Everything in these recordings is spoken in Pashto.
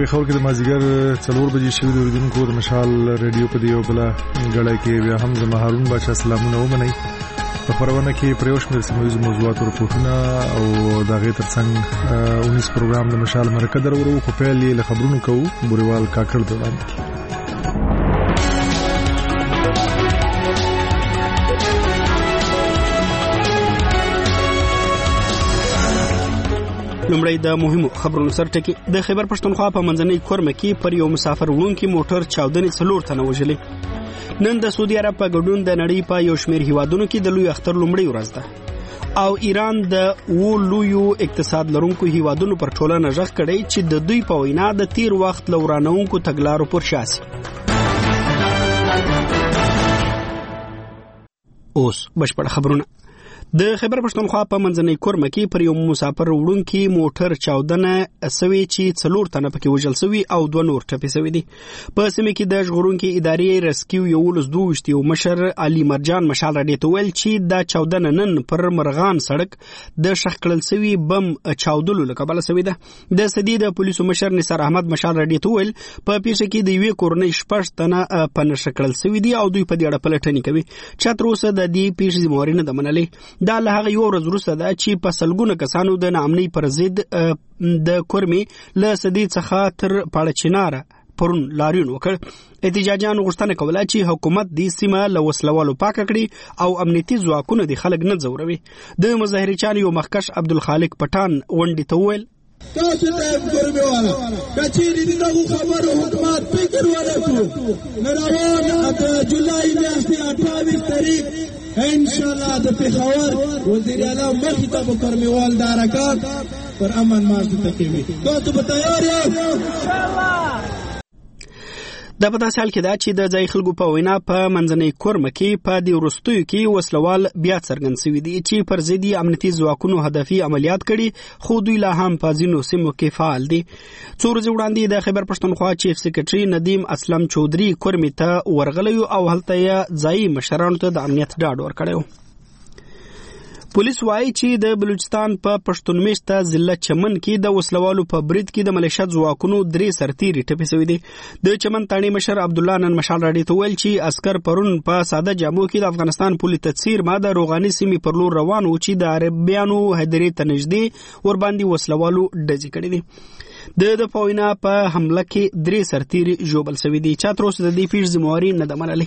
پیښور کې د مازیګر 4 بجې شوې د اوریدونکو د مشال ریډیو په دیو بل غړای کې بیا هم زما هارون بادشاہ سلامونه ومنئ. په خبرونه کې پریوش مې سموي موضوعات او رپورټونه او دا غي ترڅنګ 19 پروګرام د مشال مرکز درورو خو په لې خبرونو کوو بوريوال کاکړ دوران کې. لومړی د مهمو خبرونو سرټکی. د خیبر پښتونخوا په منځنۍ کورمه کې پر یو مسافر وړونکي موټر چاودنې 4 تنه وژلي. نن د سعودي عرب په ګډون د نړۍ په یو شمېر هیوادونو کې د لوی اختر لومړی ورځ ده او ایران د لویو اقتصاد لرونکو هیوادونو پر ټولنه ژغ کړی چې د دوی په وینا د تیر وخت لورانونکو تګلارو پر شاسي. اوس بشپړ خبرونه. د خیبر پښتونخوا په منځنۍ کورمه کې پر یو مسافر وړونکي موټر چاودنه سوي چې 4 تنه پکې وژل سوي او 2 نور ټپي سوي دي. په سیمه کې د ژغورونکو ادارې رسکیو یو لزدوشتي او مشر علي مرجان مشال راډیو ته ویل چې دا چاودنه نن پر مرغان سړک د شخکړل سوي بم چاودلو لکبل سوي ده. د سدي د پولیسو مشر نثار احمد مشال راډیو ته ویل په پیښه کې د یوې کورنۍ 6 تنه په نشکړل سوي دي او دوی په دې اړه پلټنې کوي. چتروسه د دې پیښې ذمہواري نه منلې. دا له هغه یو ورځ وروسته ده چې په سلګونه کسانو د ناامنۍ پر ضد د کورمي له سدي څخه تر پاړچیناره پرون لاریون وکړ. احتجاجیانو غوښتنه کوله چې حکومت دې سیمه له وسلوالو پاک کړي او امنیتي ځواکونه د خلک نه ځوروي. د مظاهرچیانو یو مخکش عبدالخالق پټان ونډې ته وویل تاسو ته کورمي والا کچېری دغه خبرو حکومت فکر ورکړو نراوان د جولای میاشتې 28 تاریخ ان شاء الله د پیښور وزیر اعلی مخې ته په کورمیوال د حرکات پر امن مارچ ته کوي. تاسو به تیار یاست ان شاء الله. د په داسې حال کې ده چې د ځای خلکو په وینا په منځنۍ کورمه کې په دې وروستیو کې وسلوال بیا څرګند سوي دي چې پر ضد امنیتي ځواکونو هدفي عملیات کړي خو دوی لا هم په ځینو سیمو کې فعال دي. څو ورځې وړاندې د خیبر پښتونخوا چیف سیکریټري ندیم اسلم چودري کورمې ته ورغلی او هلته یې ځایي مشرانو ته د امنیت ډاډ ورکړی. پولیس وایي چې د بلوچستان په پښتونمیشته ضلع چمن کې د وسلوالو په برید کې د ملیشیا ځواکونو 3 سرتیري ټپي شوي دي. د چمن تاڼي مشر عبدالله نن مشال راډیو ته ویل چې عسكر پرون په ساده جامو کې د افغانستان پولي تدسیر ماده روغاني سیمې پر لور روان و چې د عربیانو هدرې ته نږدې ور باندې وسلوالو ډزې کړې دي. د پوینا په حمله کې 3 سرتیري ژوبل شوي دي. چا تر اوسه د دې پیښې ذمہواري نه ده منلې.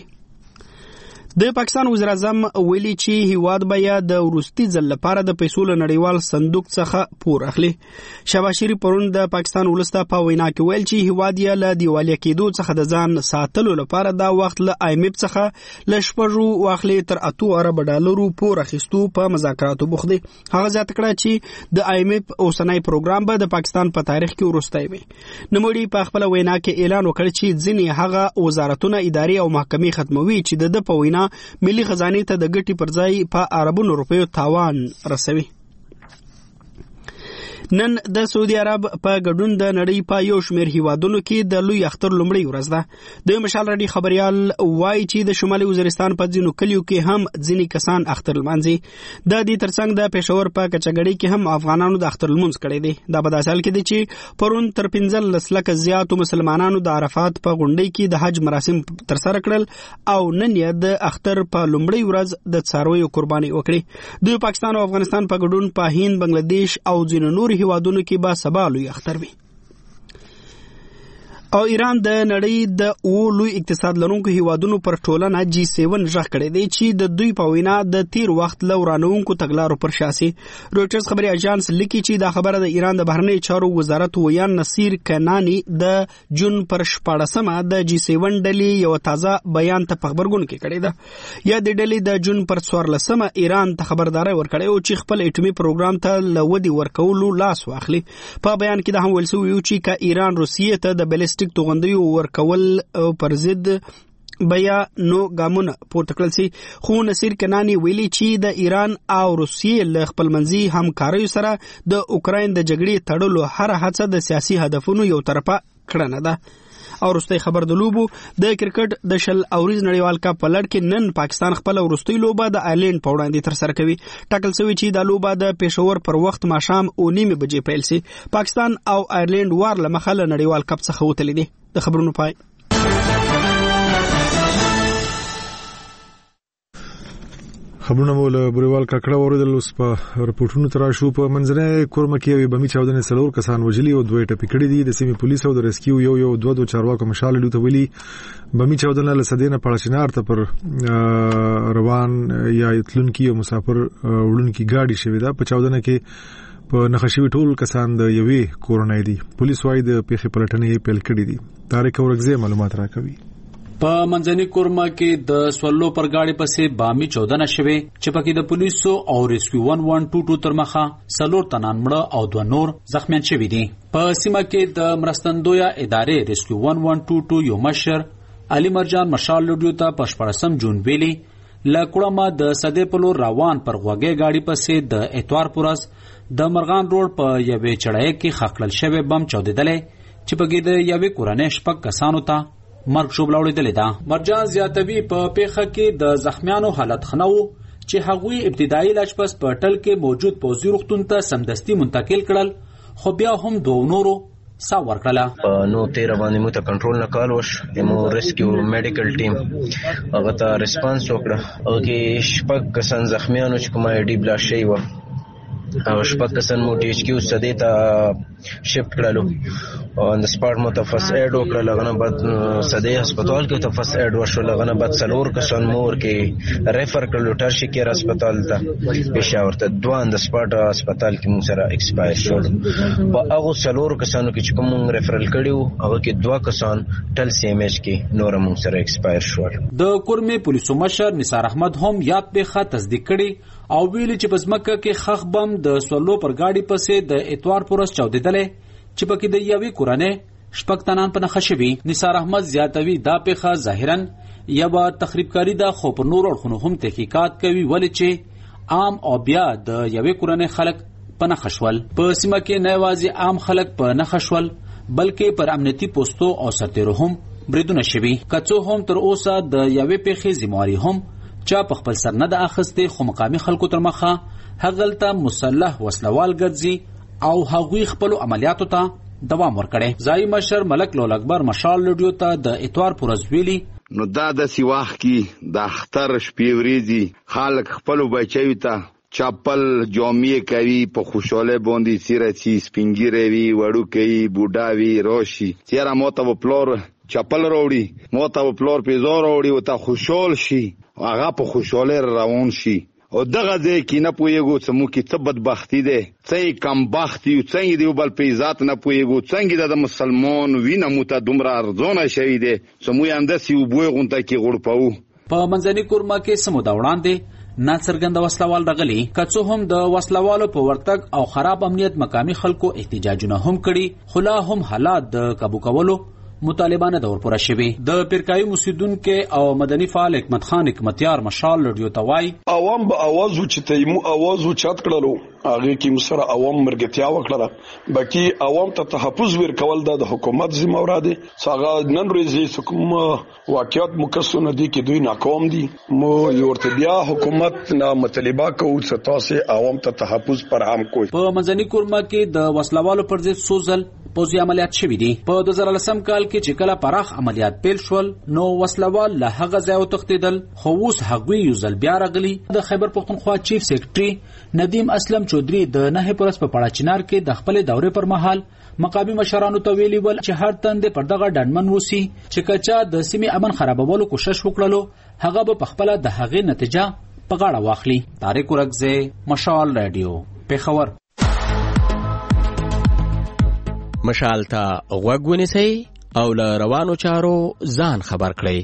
د پاکستان وزیر اعظم ویلي چې هیواد به یا د وروستي ځل لپاره د پیسو له نړیوال صندوق څخه پور اخلي. شهباز شریف پرون د پاکستان ولسته په وینا کې ویل چې هیواد یې له دیوالیا کېدو څخه د ځان ساتلو لپاره دا وخت له IMF څخه له 8 واخلي تر 8 ارب ډالرو پور اخیستو په مذاکراتو بوخت دي. هغه ځات کړه چې د IMF اوسنۍ پروګرام به د پاکستان په تاریخ کې وروستی وي. نوموړي په خپل وینا کې اعلان وکړ چې ځینې هغه وزارتونه ادارې او محکمې ختموي چې د په وینا ملي خزانه ته د ګټي پر ځای په اربونو روپیو تاوان رسوي. نن د سعودي عرب په ګډون د نړۍ په یو شمېر هیوادونو کې د لوی اختر لومړی ورځ ده. د مشال راډیو خبريال وایي چې د شمالي وزیرستان په ځینو کلیو کې هم ځینې کسان اختر لمانځي. د دې ترڅنګ د پېښور په کچګړۍ کې هم افغانانو د اختر لمونځ کړی دی. دا په داسې حال کې دی چې پرون تر 15 لک زیاتو مسلمانانو د عرفات په غونډۍ کې د حج مراسم ترسره کړل او نن یې د اختر په لومړی ورځ د څارویو قرباني وکړي. د پاکستان او افغانستان په ګډون په هند، بنگلاديش او ځینو نور هیوادونو کې با سبا لوی اختر وي. او ایران د نړۍ د لوی اقتصاد لرونکو هیوادونو پر ټولنه G7 ژغ کړی دی چې د دوی په وینا د تیر وخت لورانونکو تګلارو پر شاسي. رويټرز خبري اژانس لیکي چې دا خبره د ایران د بهرنی چارو وزارت ویان نصیر کنانی د جون پر 14مه د G7 ډلې یو تازه بیان ته خبرګون کې کړی ده. یا د ډلې د جون پر 14مه ایران ته خبرداري ورکړی او چې خپل اټومي پروګرام ته لودي ورکولو لاس واخلي. په بیان کې د هم ویل شوی چې کا ایران روسیې ته د بلیسټیک توغندیو ورکول پر ضد بیا نو ګامونه پورته کړل سي. خو نصیر کنانی ویلي چې د ایران او روسیې له خپلمنځي همکارۍ سره د اوکراین د جګړې تړلو هر هڅه د سیاسي هدفونو یو طرفه کړنه ده. او وروستۍ خبر د لوبو د کرکټ د شل اوریز نړیوال کپ په لړ کې نن پاکستان خپل وروستۍ لوبه د آیرلند په وړاندې ترسره کوي. ټاکل شوی چې د لوبه د پېښور پر وخت ماښام 9:30 بجې پیل شي. پاکستان او آیرلند وار له مخه له نړیوال کپ څخه وتلي دي. د خبرونو پای. خبرونه مول بریوال ککړه اوریدل. اوس په رپورټونو تر شو په منځنۍ کورمه کې بمي چاودنې سلور کسان وجلي او دوه ټپي کړي دي. د سیمې پولیسو او د ریسکیو یو دوه چارواکو مشال لوته ویلي بمي چاودنه له سدینه پړچینار ته پر روان یا تلونکي او مسافر وړونکي گاډي شوی دا. په چاودنه کې په نخښوي ټول کسان د یوې کورنۍ دي. پولیس وايي د پیښې پلټنې پیل کړې دي. طارق اورغزي معلومات راکوي. په منځنۍ کورما کې د سولو پر گاډي پسې بامي چودنه شوه چې پکې د پولیسو او ریسکیو 1122 تر مخه سلور تنان مړه او دوه نور زخمیان شوي دي. په سیمه کې د مرستندویا ادارې ریسکیو 1122 یو مشر علي مرجان مشال لډیو ته په 14 جون ویلي لکړما د صدې په لور روان پر غوګي گاډي پسې د اتوار پورس د مرغان روډ په یوې چړای کې خخلل شوی بم چودیدلې چې پکې د یوې کورنۍ شپږ کسانو ته مرګ شوبلاوړې دلې ده. مرجان زیاتوي په پیښه کې د زخمیانو حالت خنو چې هغوی ابتدایي علاج پس په ټل کې موجود پوزي روغتون ته سمدستي منتقل کړل خو بیا هم دوه نورو سا ورکړه. نو 13 باندې مو ته کنټرول نه کال وش مو ریسکیو میډیکل ټیم هغه ته ریسپانس وکړه او کې شپږ کسان زخمیانو چې کومه ډی بلا شي و او شپږ کسان مو ټی ایچ کیو سدې ته شفت کړلو او د سپارټ متفس اډ وکړه. لغنه بعد سدې هسپتال کې تفس اډ وشو. لغنه بعد سلور کسان مور کې ریفر کړلو ټرشي کیر هسپتال ته پېښور ته. دوه د سپارټ هسپتال کې مون سره ایکسپایر شول. په هغه سلور کسانو کې چې کوم ریفرل کړیو هغه کې دوه کسان ټل سی ام ایچ کې نور مون سره ایکسپایر شول. د کورمې پولیسو مشر نثار احمد هم یاد پیښه تصدیق کړي او ویلي چې پزماکه کې خخ بم د سولو پر گاډي پسې د اتوار پورس چودیدلې چې پکې د یوې کورنۍ شپږ تنان په نخښه شوي. نثار احمد زیاتوي دا پیښه ظاهرا یوه تخریبکاری ده خو پر نور اړخونو هم تحقیقات کوي ولې چې عام او بیا د یوې کورنۍ خلک په نخښه شول. په سیمه کې نه یوازې عام خلک په نخښه شول بلکې پر امنیتي پوسټو او سرتیرو هم بریدونه شوي. که څو هم تر اوسه د یوې پیښې ذمہواري هم چا په خپل سر نه د اخیستې خو مقامي خلکو تر مخه هغلته مسلح وسلوال ګرځي او هغوی خپل عملیاتو ته دوام ورکړي. ځای مشر ملک لول اکبر مشال لډیو ته د اتوار پورز ویلي نو دا د سیواخ کې د اختر شپې ورځي خلک خپل بچیو ته چاپل جامې کوي په خوشاله باندې سیرچی سپینګیره وی وړو کوي بوډا وی روشي چیرې موته په پلور چاپل وروړي موته په پلور پیزار وروړي او ته خوشحال شي هغه په خوشاله روان شي او دغه ځای کې نه پوهیږو چې موږ کې څه بدبختی ده څه کم بختی او څنګه دی بل په ذات نه پوهیږو څنګه د مسلمان وینه مو ته دومره ارزونه شوی دی چې موږ انداسي وبوي غونټه کې غړپو. په منځنۍ کورما کې سمو دا وړاندې ناڅرګند وسلوال رغلي. که څه هم د وسلوالو په ورتګ او خراب امنیت مقامي خلکو احتجاجونه هم کړي خو لا هم حالات د قابو کولو مطالبانه دور پوره شوی. د پیرکایي مسیدونکو او مدني فعال حکمت خان حکمتیار مشال لډیو توای عوام به आवाज وچتایمو आवाज وچات کړلو هغه کې مسره عوام مرګتیا وکړه باقي عوام ته تحفظ ورکول د حکومت ذمہ دي. څنګه نن ورځې کوم واقعیت مکسونه دي کې دوی ناکام دي. مو یورته بیا حکومت نه مطالبه کوي چې تاسو عوام ته تحفظ فراهم کوي. په منځنۍ کورما کې د وسلوالو پر ضد سوزل پوزي عملیات شوي دي. په 2010 کال کې چې کله پراخ عملیات پیل شول نو وسلوال له هغه ځای وتښتیدل خو اوس هغوی یو ځل بیا راغلي. د خیبر پښتونخوا چیف سیکرټري ندیم اسلم چودري د 9 پرس په پړاچینار کې د خپل دورې پر مهال مقامی مشرانو ته ویلي ول چې هر تند پر دغه ډنمن وسی چې کچا د سیمې امن خرابولو کوشش وکړلو هغه به خپل د هغې نتیجه په غاړه واخلي. طارق اورغزي مشال رادیو پیښور. مشال ته غوږ ونیسئ او له روانو چارو ځان خبر کړئ.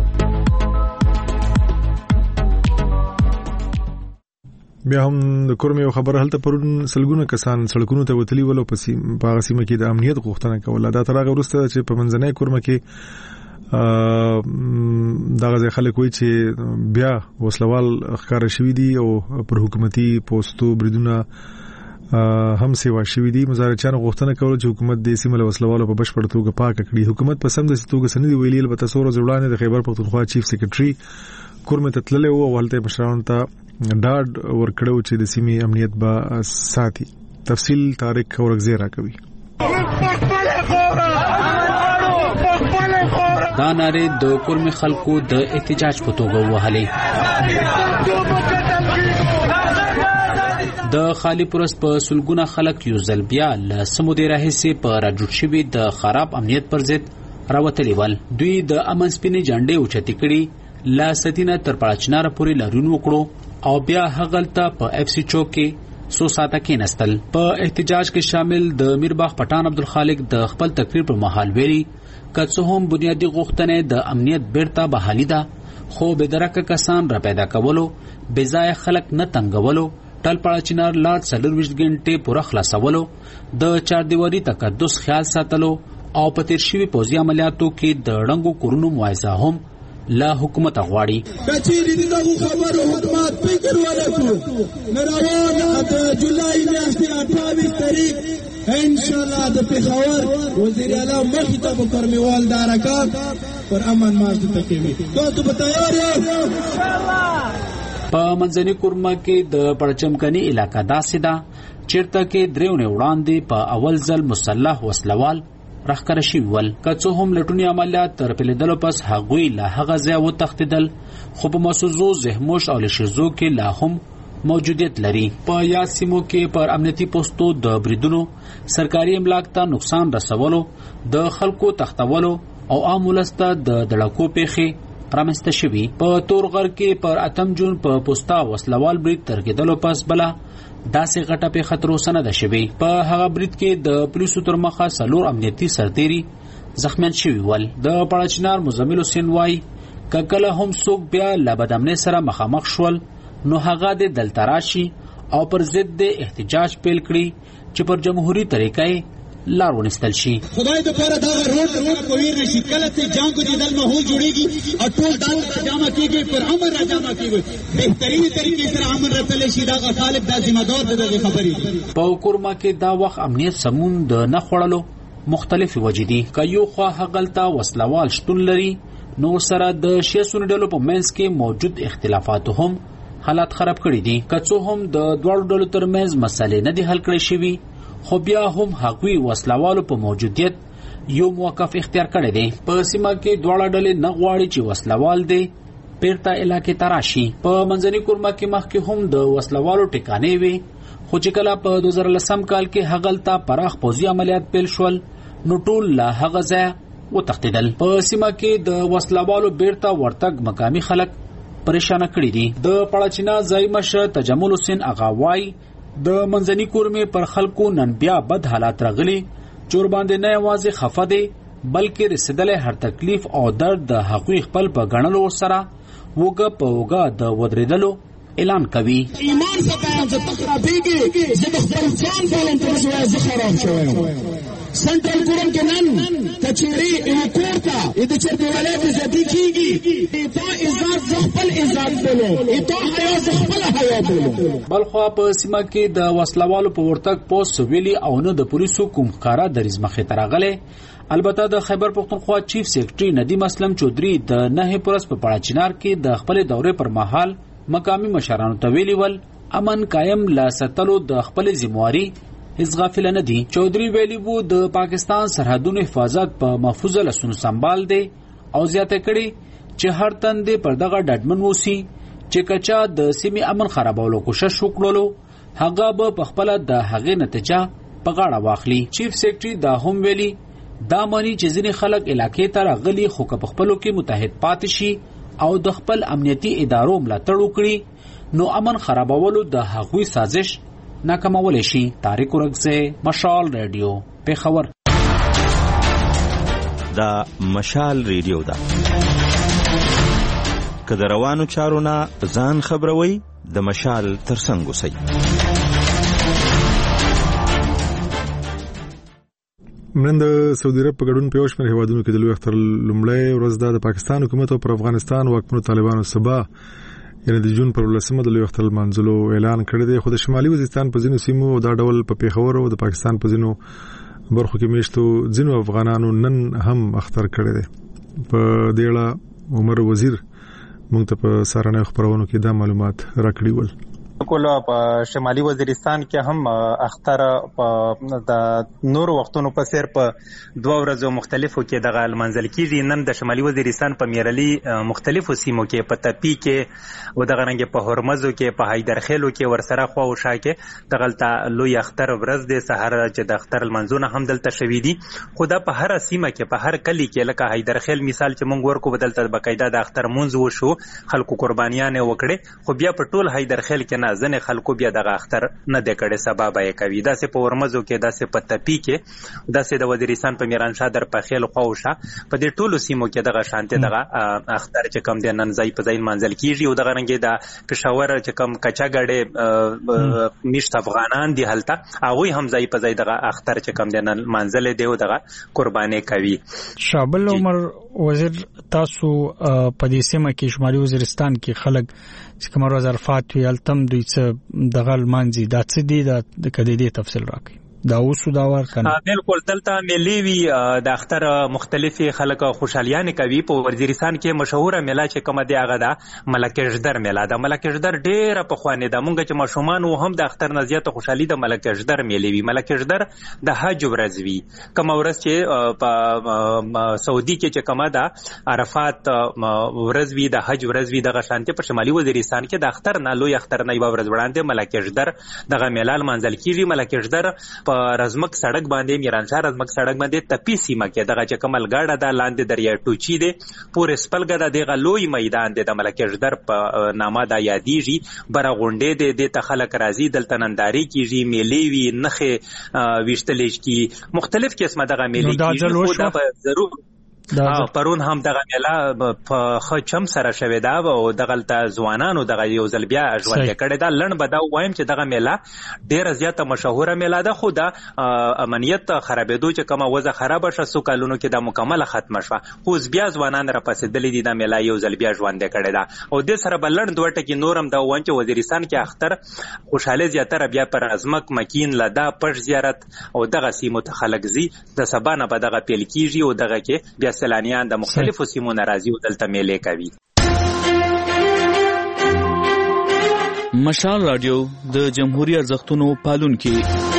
بیا هم د کورمې خبره هلته پرون سلګونه کسان سړکونو ته وتلي ول او په هغه سیمه کې د امنیت غوښتنه کوله. دا تر هغه وروسته چې په منځنۍ کورمه کې دغه خلک وایي چې بیا وسلوال ښکار شوي دي او پر حکومتي پوسټو بریدونه هم سیوا شوې دي. مزارچانو غوښتنه کوله چې حکومت د سیمه له وسلوالو په بشپړ توګه پاک کړي. حکومت په سم د توګه سندې ویلي البته څو ورځې وړاندې د خیبر پختونخوا چیف سیکریټري کورمه تتللې او ولته مشرانو ته ډاډ ورکړو چې د سیمې امنیت به ساتي. تفصیل طارق اورغزی راکوي. دا ناره د کورمه خلکو د احتجاج په توګه وهلې. د خالی پرس په سلګونه خلک یو ځل بیا له سمودي راهسي په راجوټ شوی د خراب امنیت پر ضد راوتلی ول. دوی د امن سپینې جنډې اوچتې کړي، لا سدینه تر پړاچنار پورې لارون وکړو او بیا هغلته په اف سی چوک کې سو ساته کې نستل. په احتجاج کې شامل د میرباغ پټان عبدالخالق د خپل تقریر پر مهال ویلي کڅ هم بنیادی غوښتنې د امنیت بیرته بحالي ده، خو بدرکه کسان را پیدا کولو، بځای خلک نه تنګولو، ټل پړاچنار لار 24 غنټې پوره خلاصولو، د چار دیواری تقدس خیال ساتلو او په تیر شوي پوځي عملیاتو کې د ړنګو کورونو معاوضه هم لا حکومت غواړي. کچېرې دغه خبرو حکومت فکر ولکړو نو روانه د جولای میاشتې 28 تاریخ ان شاء الله د پیښور وزیر اعلی مخې ته به کرمیوال د حرکات پر امن مارچ ته کوي. تاسو به تیار یاست؟ په منځني کورمه کې د پړچمکني علاقې داسې ده چیرته کې دریونه وړاندې په اول ځل مسلح وسلوال راخکاره شوي ول. که څه هم لټوني عملیات تر پیلېدلو پس هغوی له هغه ځایه وتښتېدل، خو په مسوزو، زهموش او لشیزو کې لا هم موجودیت لري. په یاد سیمو کې پر امنیتي پوستو د بریدونو، سرکاري املاک ته نقصان رسولو، د خلکو تښتولو او عام ولس ته د دړکو پیښې رامنځته شوي. په تورغر کې پر 8 جون په پوستا وسلوال برید تر کېدلو پس بله داسې غټه پیښه تر اوسه نه ده شوې. په هغه برید کې د پولیسو تر مخه 4 امنیتي سرتیري زخمیان شوي ول. د پړاچنار مزمل حسین وایي که کله هم څوک بیا له بدامنۍ سره مخامخ شول نو هغه د دلته راشي او پر ضد د احتجاج پیل کړي چې پر جمهوریت طریقې لار ونستل شي. خدای د پاره دا روډ کویر نشي کله چې جنگ د دل ماحول جوړيږي او ټول دال جامع کیږي پر امر را جامع کیږي بهترین طریقې سره امر راتل شي. دا غالب دا ذمہ دار دغه خبرې. په کورما کې دا وخت امنیت سمون د نه خړلو مختلفي وجې دي. که یو خوا هغلته وسلوال شتون لري نو سره د شیسونو ډلو په منځ کې موجود اختلافات هم حالات خراب کړي دي. که څه هم د دوړو ډلو ترمنځ مسلې نه دي حل کړې شوي، خو بیا هم هغوی وسلوالو په موجودیت یو موقف اختیار کړی دی. په سیمه کې دواړه ډلې نه غواړي چې وسلوال دی پیرته علاقې ته راشي. په منځني کورما کې مخکې هم د وسلوالو ټکانې وي، خو چې کله په 2010 کال کې هغلته پراخ پوځي عملیات پیل شول نو ټول له هغه ځایه وتښتېدل. په سیمه کې د وسلوالو بیرته ورتګ مقامي خلک پریشانه کړي دي. د پړاچنا ځای مشر تجمل حسین اغا وایي د منځني کورمې پر خلکو نن بیا بد حالات راغلي، چور باندې نه یوازې خفه دي بلکې رسیدلې هر تکلیف او درد د حقوق خپل په غنلو سره وګه په وګه د ودریدلو اعلان کوي. ایمان څخه چې تخرابېږي زه د خپل ځان بولم تر څو زه خراب شوم. سنټرل کورم کې نن کچېري ایکورتا د چرته ولایت زدي کیږي ته عزت خپل عزت بولو ته حیا خپل حیا بولو. بلخوا په سیمه کې د وسلوالو په ورتګ پوس ویلي او نه د پولیسو کوم ښکارا دریز مخې ترغله. البته د خیبر پختونخوا چیف سیکریټري ندیم اسلم چودري د 9 پرس په پړاچنار کې د خپل دورې پر مهال مقامي مشرانو ته ویلي ول امن قائم لا ستلو د خپل ذمہواری هیڅ غافل نه دي. چودري ویلي وو د پاکستان سرحدونو حفاظت په محفوظ لسونو سنبال دي او زیاته کړي چې هر تند پر دغه ډډمن وسی چې کچا د سیمې امن خرابولو کوشش وکړلو هغه به په خپل د هغې نتیجه په غاړه واخلي. چیف سیکریټري دا هم ویلي دا مانی چې ځینې خلک علاقې ته راغلي خو که په خپلو کې متحد پاتې شي او د خپل امنیتي ادارو ملاتړ وکړي نو امن خرابولو د هغوی سازش ناکامولی شي. طارق اورغزی، مشال ریډیو، پیښور. دا مشال ریډیو ده که د روانو چارو نه ځان خبروي د مشال ترڅنګ اوسئ. نن د سعودي عرب په ګډون په یو شمېر هیوادونو کې د لوی اختر لومړی ورځ د پاکستان حکومت او پر افغانستان واکمنو طالبانو سبا یعنی د جون پر 10 د لوی اختر منځلو اعلان کړی دی. خو د شمالي وزیرستان په ځینو سیمو دا ډول په پیښور او د پاکستان په ځینو برخو کې میشتو ځینو افغانانو نن هم اختر کړی دی. په دې اړه عمر وزیر موږ ته په سارنه خبرونو کې دا معلومات راکړي ول. کله په شمالي وزیرستان کې هم اختر په د نور وختونو په سیر په 2 ورځو مختلفو کې د منځل کېږي. نن د شمالي وزیرستان په میرلی مختلفو سیمو کې په تپی کې او د غرنګ په هرمزو کې په حیدرخیلو کې ورسره خو او شا کې دغلطه لوی اختر ورځ د سحر چې د اختر منځونه هم دلته شوي دي. خو دا په هر سیمه کې په هر کلی کې لکه حیدرخیل مثال چې مونږ ورکو بدلته بقاعده د اختر منځ وشو خلکو قربانیان وکړي. خو بیا په ټول حیدرخیل کې ځنې خلکو بیا دغه اختر نه دی کړی سبب یې کوي. داسې په ورمزو کې داسې په تپی کې داسې د وزیرستان په میرانشاه در په خیل خواوشه په دې ټولو سیمو کې دغه شانته دغه اختر چې کم دی نن ځای په ځای منځل کیږي. او دغه رنګ د پېښور چې کم کچا غړې میشت افغانان دي هلته هغه هم ځای په ځای دغه اختر چې کم دی نن منځل دی او دغه قرباني کوي. شابل عمر وزیر تاسو په دې سیمه کې شمالي وزیرستان کې خلک چې کوم ورځ عرفات وی التم دوی څه دغه مانځي دا څه دي د کدی دې تفصیل راکړي. دا اوسو دا ور کنه بالکل دلته ملي وی د اختر مختلفي خلک خوشالیان کوي. په وزیرستان کې مشهوره میله چې کومه دی هغه د ملکشدر میله. د ملکشدر ډیره په خوانه د مونږ چې مشومان او هم د اختر نزیات خوشحالي د ملکشدر میلې وی. ملکشدر د حج ورځ وی کوم ورځ چې په سعودي کې چې کومه ده عرفات ورځ وی د حج ورځ وی. د شانتي په شمالي وزیرستان کې د اختر نه لوی اختر نه یو ورځ وړاندې ملکشدر دغه میلال منځل کیږي. ملکشدر رزمک سړک باندې میرانشاه رزمک سړک باندې تپی سیمه کې دغه چې کمل گاډه د لاندې دریا ټوچی دی پورې سپلګه د دغه لوی میدان دی د ملکشدر په نامه د یادېږي. بره غونډې دی د تخلق راځي دلته ننداري کیږي میلې وی نخې ویشتلېش کی مختلف قسمه دغه میلې کیږي. خو دا ضرور پرون هم دغه میله په خچم سره شوې ده او دغلته ځوانانو دغه یو ځل بیا ژوند کړي دا لړن به دا وایم چې دغه میله ډیره زیاته مشهوره میله ده. خو دا امنیت خرابېدو چې کومه وضع خراب شوه سو کالونو کې دا مکمل ختم شوه. خو بیا ځوانان را پاسېدلې دي دا میله یو ځل بیا ژوند کړي ده. او د سره بلړن دوه ټکی نورم دا وان چې وزیرستان کې اختر خوشاله زیاتره بیا پر ازمک مکین لدا پښ زیارت او دغه سیمو ته خلک زی د سبا نه به دغه پیل کیږي او دغه کې بیا سیلانیان د مختلفو سیمو ناراضي او دلته میلې کوي. مشال رادیو د جمهوریت ارزښتونو پالونکي.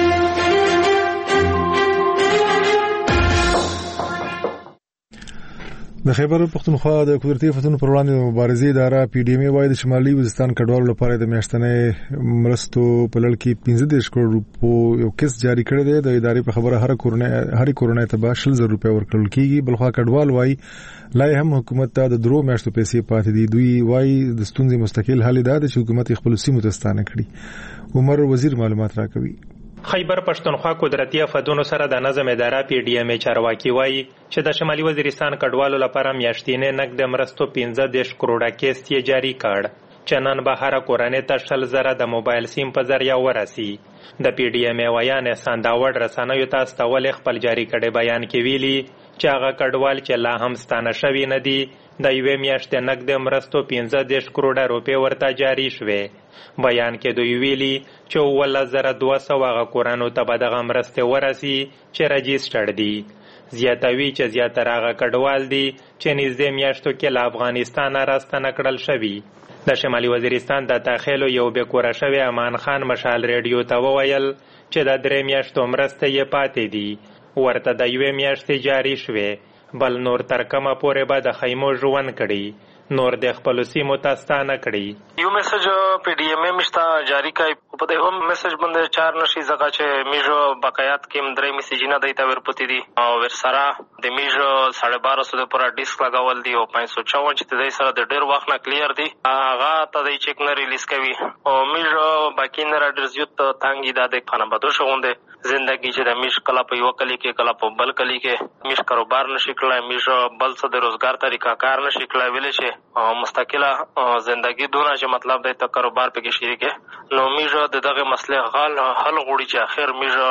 د خیبر پختونخوا د قدرتي آفتونو پر وړاندې د مبارزې اداره پی ډی ایم وايي د شمالي وزیرستان کډوالو لپاره د میاشتنۍ مرستو په لړ کې 15 کروڑ روپو یو کیس جاری کړی دی. د ادارې په خبره هر کورونې ته به 20,000 روپۍ ورکړل کیږي. بلخوا کډوال وايي لا هم حکومت ته د درو میاشتو پیسې پاتې دي. دوی وايي د ستونزې مستقل حل دی چې حکومت خپل سیمو ته ستانه کړي. عمر وزیر معلومات راکوي. خیبر پښتونخوا قدرتي آفتونو سره د نظم اداره پی ډی ایم چارواکي وایي چې د شمالي وزیرستان کډوالو لپاره میاشتینې نقد مرستو 15 کروڑه کیس یې جاری کړ چې نن به هر کورنۍ ته 100,000 د موبایل سیم په ذریعہ ورسي. د پی ډی ایم ویان احسان داوړ رسنیو ته استول خپل جاری کړي بیان کې ویلي چې هغه کډوال چې لا هم ستانه شوي نه دي د یوې میاشتې نقد مرستو 15 کروڑه روپۍ ورته جاری شوې. بیان کې دوی ویلي چې 1200 هغه کورانو ته به دغه مرستې ورسي چې رجیسټرډ دي. زیاتوي چې زیاتره هغه کډوال دي چې نږدې میاشتو کې له افغانستانه راستنه کړل شوي. د شمالي وزیرستان د تاخیلو یو بېکوره شوی امان خان مشال ریډیو ته وویل چې د 3 میاشتو مرستې یې پاتې دي ورته د 1 میاشتې جاری شوې بل نور تر کومه پورې به د خیمو ژوند کړي نور د خپل سیمو ته ستانه کړي. یو میسج پی ډی ایم مشتا جاری کای په دې هم میسج باندې 4 نشي زګه چې میجو بقایات کې درې میسجونه دایته ورپتی دي او ورسره د میجو 1250 د پورا ډیسک لگاول دي او 554 چې د سره د ډیر وخت نه کلیر دي هغه ته د چیک نه ریلیز کوي او میجو باقی نه راډرز یو ته تانګي د خانه بدو شوونده زندگی چې د میش کلا په یو کلی کې کلا په بل کلی کې میش کاروبار نشي کولای میش بل څه د روزګار طریقہ کار نشي کولای ویل شي مستقله زندگی دونه چې مطلب د کاروبار په کې شریک نو میش د دغه مسلې حل غوړي چې اخر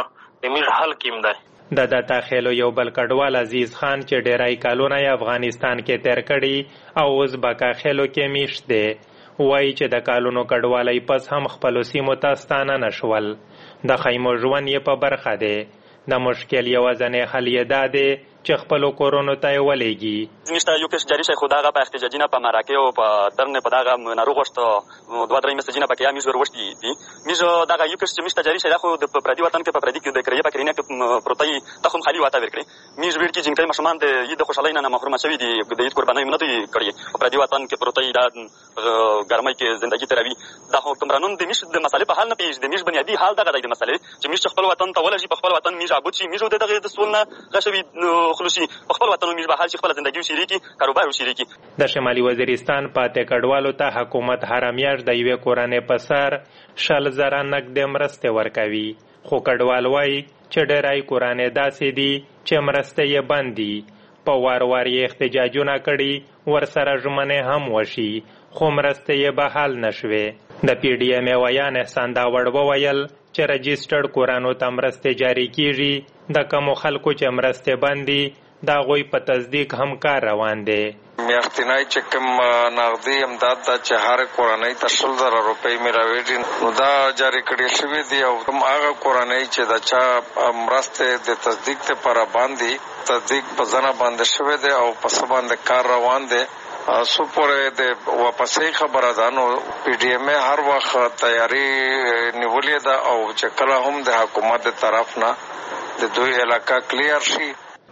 میش حل کیم دی. د داخلو یو بل کډوال عزیز خان چې ډیرای کالونه افغانستان کې تیر کړي او اوس باکاخلو کې میشت دی وایي چې د کالونو کډوالۍ پس هم خپلو سیمو ته ستانه نه شول. د خیمو ژوند یې په برخه دی. د مشکل یوازینی حل یې دا دی چې خپلو کورونو ته یې ولېږي. میشته یو کس جاری شي خو دغه په احتجاجي نه په مرکه او په درنه په دغه ناروغ وشته دوه درې مسجونه پکې میز وروشتي دي. میز دغه یو کس چې میشته جاری شي دا خو د پردي وطن کې په پردي کې د کریه په کرینه کې پروتای تخم خالي واته ورکړي. میز ویل کې جنکې مشمان د عید خوشالۍ نه محروم شوي دي. د عید قربانۍ نه دوی کړی په پردي وطن کې پروتای دا ګرمۍ کې ژوندۍ تروي. دا حکمرانون د میش د مسالې په حل نه پیژ د میش بنیادی حال دغه د مسالې چې میش خپل وطن ته ولږي په خپل وطن میز عبود شي میز دغه د سولنه غشوي خلوصي په خپل وطن میز به حل شي خپل ژوندۍ شریکي کاروبار شریکي. د شمالي وزیرستان پاتې کډوالو ته حکومت هر میاشت د یوې کورنۍ په سر 100,000 نقدې مرستې ورکوي. خو کډوال وایي چې ډېری کورنۍ داسې دي چې مرستې یې بند دي. په وار وار یې احتجاجونه کړي ورسره ژمنې هم وشي خو مرستې یې به حل نه شوې. د پی ډي ایم ویان احسان داوړ وویل چې رجسټرډ کورانو ته مرستې جاري کیږي. د کومو خلکو چې مرستې بند دي د هغوی په تصدیق هم کار روان دی. میاشتنی چې کوم نغدي امداد دا چې هر کورنۍ ته 100,000 روپۍ ملاویږي نو دا جاری کړي شوی دی او کوم هغه کورنۍ چې دا چا مرستې د تصدیق لپاره باندې تصدیق په ځنه باندې شوی دی او په څه باندې کار روان دی. سو پورې د واپسې خبره ده نو پی ډي ایم هر وخت تیاری نیولې ده او چې کله هم د حکومت د طرف نه د دوی علاقه کلیر شي.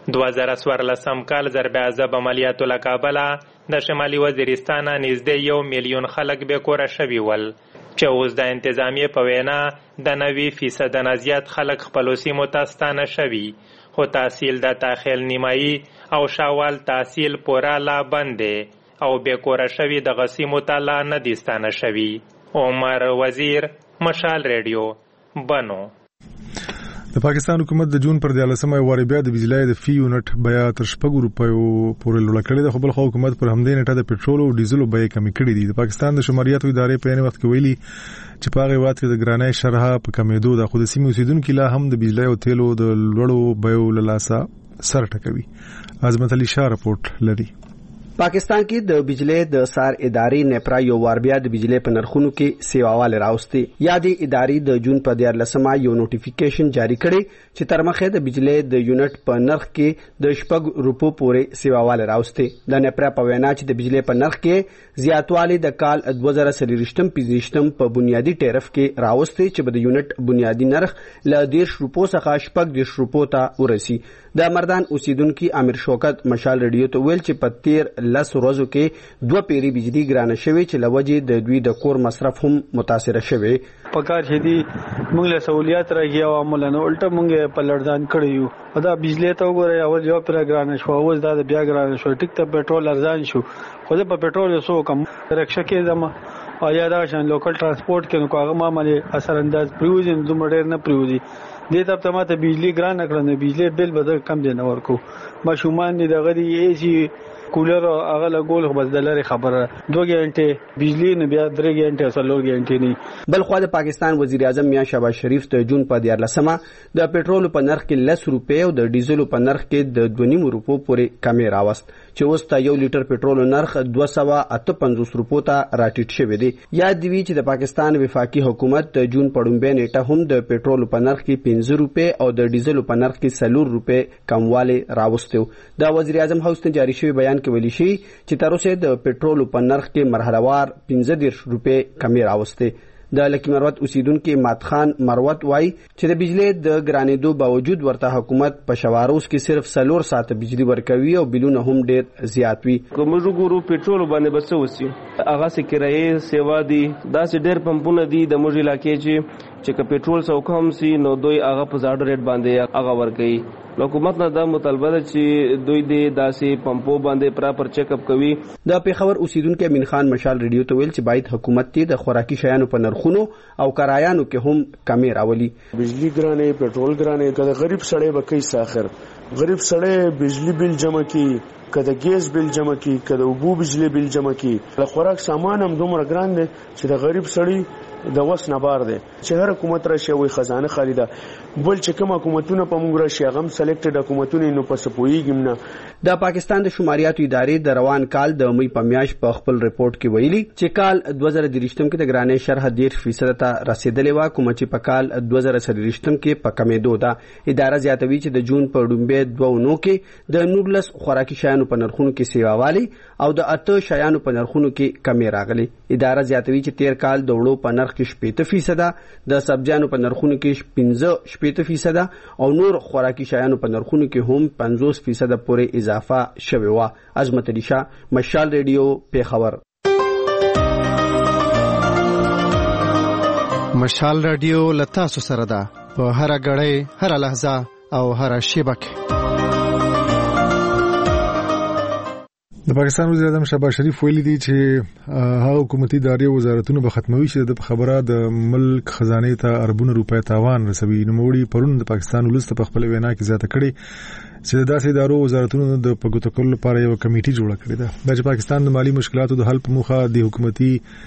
2014 کال ضرب عذاب عملیاتو له کابله د شمالي وزیرستان نږدې 1 میلیون خلک بې کوره شوي ول چې اوس د انتظامیې په وینا د 90% نه زیات خلک خپلو سیمو ته ستانه شوي خو تحصیل د تاخیل نیمایي او شاوال تحصیل پوره لا بند دی او بې کوره شوي دغه سیمو ته لا نه دي ستانه شوي. عمر وزیر مشال ریډیو بنو. د پاکستان حکومت د جون پر 14مه واري بیا د بجلی د فی یونټ بیا تر 6 روپیو پورې لوړ کړی د خپل حکومت پر همدې نیټه د پېټرول او ډیزل بیا کمی کړی دي. د پاکستان د شماریاتو ادارې په یوه وخت کې ویلي چې په هغه وخت کې د ګرانۍ شرح په کمیدو د خود سیمې اوسیدونکو لا هم د بجلی او تیلو د لوړو بیو له لاسه سر ټکوي. عظمت علي شاه رپورټ لري. پاکستان کې د بجلی د سار ادارې نپرا یو وار بیا د بجلی په نرخونو کې سیواواله راوستي. یا د ادارې د جون په 14مه یو نوټیفیکیشن جاری کړي چې تر مخه د بجلی د یونټ په نرخ کې د 6 روپو پورې سیواواله راوستي. د نپرا په وینا چې د بجلی په نرخ کې زیاتوالی د کال 2023 په بنیادی ټیرف کې راوستي چې د یونټ بنیادی نرخ له 10 روپو څخه 10 روپو ته ورسي. د مردان اوسیدونکو امیر شوکت مشال ریډیو ته ویل چې په 13 ورځو کې 2 پیری بجلی ګرانه شوی چې لوجه د دوی د کور مصرف هم متاثر شوی. پکار شدي موږ له سہولیات راغی او عملانه الټه موږ په لړزان کړیو. دا بجلی ته وګورئ اول یو پر ګرانه شو اوس دا بیا ګرانه شو. ټیک ته پېټرول ارزان شو خو د پېټرول سو کم رکشه کې زما او یا دا شان لوکل ترانسپورت کې نو هغه معاملې اثر انداز پریوزن دومره ډېر نه پریوزي. دې ته ماته بجلی ګرانه کړنه بجلی بل بدل کم دی نه ورکو. ماشومان دې دغه دی ایسی کولر هغه لګول خو بس د لری خبره 2 غنټه بجلی نه بیا 3 غنټه سلور غنټه نه. بل خو د پاکستان وزیر اعظم میاں شهباز شریف د جون په 14مه د پېټرول په نرخ کې 10 روپۍ او د ډیزل په نرخ کې د 2.5 روپو پورې کمی راوست چې اوس ته 1 لیټر پېټرول نرخ 258 روپو ته راټیټ شوی دی. یاد دی چې د پاکستان وفاقي حکومت د جون په ډومبه نیټه هم د پېټرول په نرخ کې 15 روپۍ او د ډیزل په نرخ کې 4 روپۍ کمواله راوستو. د وزیر اعظم هاوس ته جاری شوی بیان کې ویلي شي چې تر اوسه د پېټرول په نرخ کې مرحلهوار 15 روپۍ کمی راوسته. د لکی مروت اوسیدونکو مات خان مروت وای چې د بجلی د ګرانېدو باوجود ورته حکومت په شواروس کې صرف 4 ساعت بجلی ورکوي او بلونه هم ډېر زیات وي. کوم وګورو پېټرول باندې بس وسی هغه سې کرایې سیوا دي دا سې ډېر پمپونه دي د موږ علاقې چې ک پېټرول سو کم سي نو دوی هغه په زړه ریټ باندې هغه ورکوي. حکومت نه دا مطالبه ده چې دوی دې داسې پمپو باندې پراپر چیک اپ کوي. د پیښور اوسیدونکو امین خان مشال ریډیو ته ویل چې باید حکومت ته د خوراکي شیانو په نرخونو او کرایانو کې هم کمی راولي. بجلی ګرانې پېټرول ګرانې کله غریب سړی بکې ساخر غریب سړی بجلی بل جمع کی کده ګیس بل جمع کی کده وبو بجلی بل جمع کی. خوراک سامان هم دومره ګران دي چې د غریب سړی د وس نه بار دی چې هر حکومت راشي وي خزانه خالی ده بل چې کوم حکومتونه په موږ راشي هغه سلیکټډ حکومتونه نو پس پویګم نه د پاکستان د شماریاتو ادارې د روان کال د مې په میاشت په خپل ریپورت کې ویلي چې کال 2023 کې د ګرانۍ شرح 10% ته رسیدلې و کوم چې په کال 2023 کې په کمیدو ده. اداره زیاتوي چې د جون په ډومبه 2 کې د 19 خوراکي شیانو په نرخونو کې سیواوالي او د 8 شیانو په نرخونو کې کمی راغلي. اداره زیاتوي چې تیر کال د وړو په نرخ کې 70%، د سبزیانو په نرخونو کې 15% او نور خوراکي شیانو په نرخونو کې هم 50% پورې اضافه شوی و. عظمت علي شاه، مشال ریډیو، پیښور. مشال ریډیو لتاسو سره ده په هر غړې، هر لحظه او هر شیبه کې. د پاکستان وزیر اعظم شهباز شریف ویلي دی چې هغه حکومتي ادارې وزارتونه به ختموي چې د خبره د ملک خزانه ته اربونه روپۍ تاوان رسوي. نوموړي پرون د پاکستان ولست په خپل وینا کې زیاته کړې چې داسې ادارو وزارتونو د پګوتو کولو لپاره یو کمیټي جوړه کړې ده. د پاکستان د مالی مشکلاتو د حل په موخه د حکومتي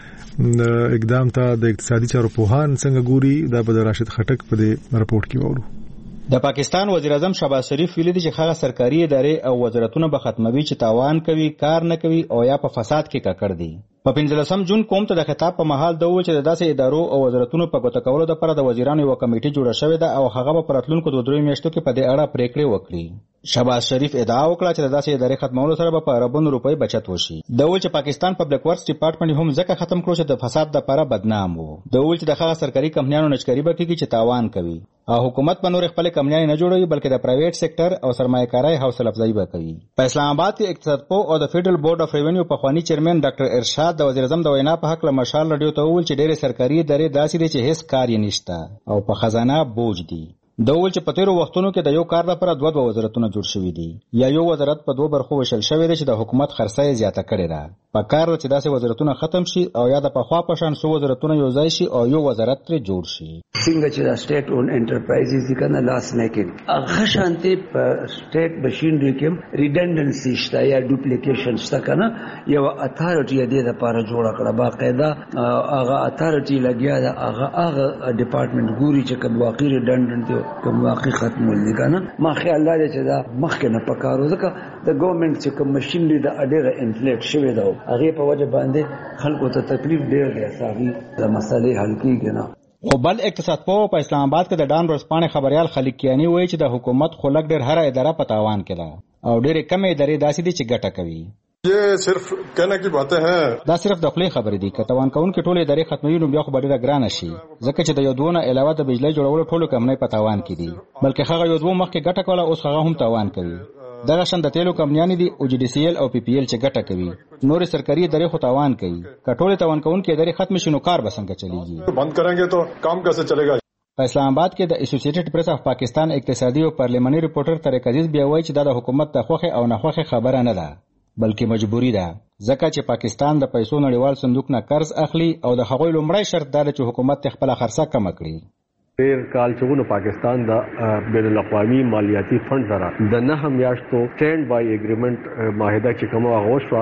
اقدام ته د اقتصادي چارو پوهان څنګه ګوري دا به راشد خټک په دې رپورت کې وورو. د پاکستان وزیر اعظم شهباز شریف ویلي دی چې هغه سرکاري ادارې او وزارتونه به ختموي چې تاوان کوي، کار نه کوي او یا په فساد کې ککړ دي. په 15 جون قوم ته د خطاب په محل د وچ د داسې ادارو او وزارتونو په ګوته کولو لپاره د وزیرانو یو کمیټه جوړه شوې ده او هغه په راتلونکو 2 میاشتو کې په دې اړه پریکړې وکړي. شهباز شریف ادعا وکړه چې د داسې ادارې ختمولو سره به په اربونو روپۍ بچت وشي. د وچ پاکستان پبلک ورکس ډپارټمنټ هم ځکه ختم کړو چې د فساد لپاره بدنام وو. د وچ د هغه سرکاري کمپنیانو نشکری به کوي چې تاوان کوي او حکومت په نور خپل کمپنیانې نه جوړوي بلکې د پرایویټ سېکټر او سرمایه‌کارۍ حوصله افزایی به کوي. په اسلام آباد کې اقتصاد پوه او د فیډرل بورډ اف ریونیو په خواني چیرمن ډاکټر ارشاد د وزیر اعظم د وینا په حق له مشال رادیو ته وویل چې ډېرې سرکاري ادارې داسې دي چې هیڅ کار یې نشته او په خزانه بوج دي. د ویل چې په تیرو وختونو کې د یو کار لپاره 2 وزارتونه جوړ شوي دي یا یو وزارت په 2 برخو وشل شوی دی چې د حکومت خرڅه زیاته کړې ده. په کار چې داسې وزارتونه ختم شي او یا د پخوا په شان سو وزارتونه یو ځای شي او یو وزارت تر جوړ شي. څنګه چې د سټیټ اون انټرپرایزز دي کنه لاس میکینګ هغه شانتي په سټیټ ماشینری کې ریډنډنسي شته یا ډوپلیکیشن شته کنه یو اتھارټي دې لپاره جوړ کړه باقاعده هغه اتھارټي لګیا ده هغه ډپارټمنټ ګوري چې کوم واقعي ریډنډنت دی کوم واقعي ختمول دي کنه ما خیال لري چې دا مخکې نه پکارو ځکه د ګورنمنت چې کوم ماشینری د اډیره انفلیکټ شوی دا هغه په وجه باندې خلکو ته تکلیف ډیر دی ساغي د مسلې حل کیږي نه. او بل اقتصاد په اسلام آباد کې د ډان ورځپاڼې خبريال خلیق کیانی وایي چې د حکومت خلک ډیر هر اداره په تاوان کې ده او ډېرې کمې ادارې داسې دي چې ګټه کوي. یہ صرف کہنے کی باتیں ہیں. دا صرف د خپلې خبرې دي. که توان کوونکې ټولې ادارې ختموي نو بیا خو به ډېره ګرانه شي ځکه چې د یو دوه نه علاوه د بجلی جوړولو ټولو کمپنۍ په تاوان کې دي بلکې هغه یو دوه مخکې ګټه کوله اوس هغه هم تاوان کوي. دغه شان د تیلو کمپنیانې دي او جی ډي سی ایل او پی پی ایل چې ګټه کوي نورې سرکاري ادارې خو تاوان کوي. که ټولې توان کوونکې ادارې ختم شي نو کار به څنګه چلیږي؟ بند کریں گے تو کام کیسے چلے گا؟ په اسلام آباد کې د اسوسییټډ پریس اف پاکستان اقتصادي او پارلیماني ریپورټر طارق عزیز بیا وایي چې دا د حکومت د خوښې او ناخوښې خبره نه ده بلکې مجبوری ده ځکه چې پاکستان د پیسو نړیوال صندوق نه قرض اخلي او د هغوی لومړی شرط دا چې حکومت خپل خرڅه کم کړي. تیر کال چې پاکستان د بین الاقوامي مالیاتي فند سره د 9 میاشتو سټینډ بای اګریمنت معاهده چې کوم غوښوا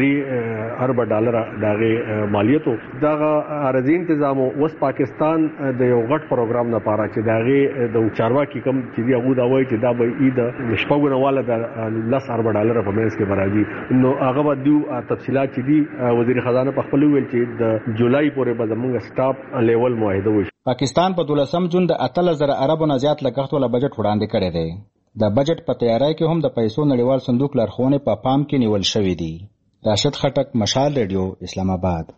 $3 ارب دغه مالیاتو دغه ارزي تنظیم اوس پاکستان د یو غټ پروګرام لپاره چې دغه د چارواکي کم چې دی هغه دا وایي چې دا به اید نشپونه والا د $10 ارب په منځ کې برابري نو هغه به دیو تفصيلات چې دی وزیر خزانه په خپل ویل چې د جولای پورې به زموږ سټاپ لیول معاهده وشي. پاکستان په 12 جون د 8000 اربو نه زیات لګښت ولا بجټ وړاندې کړی دی. د بجټ په تیاری کې هم د پیسو نړیوال صندوق لارښوونې په پام کې نیول شوې دي. راشد خټک، مشال ریډیو، اسلام آباد.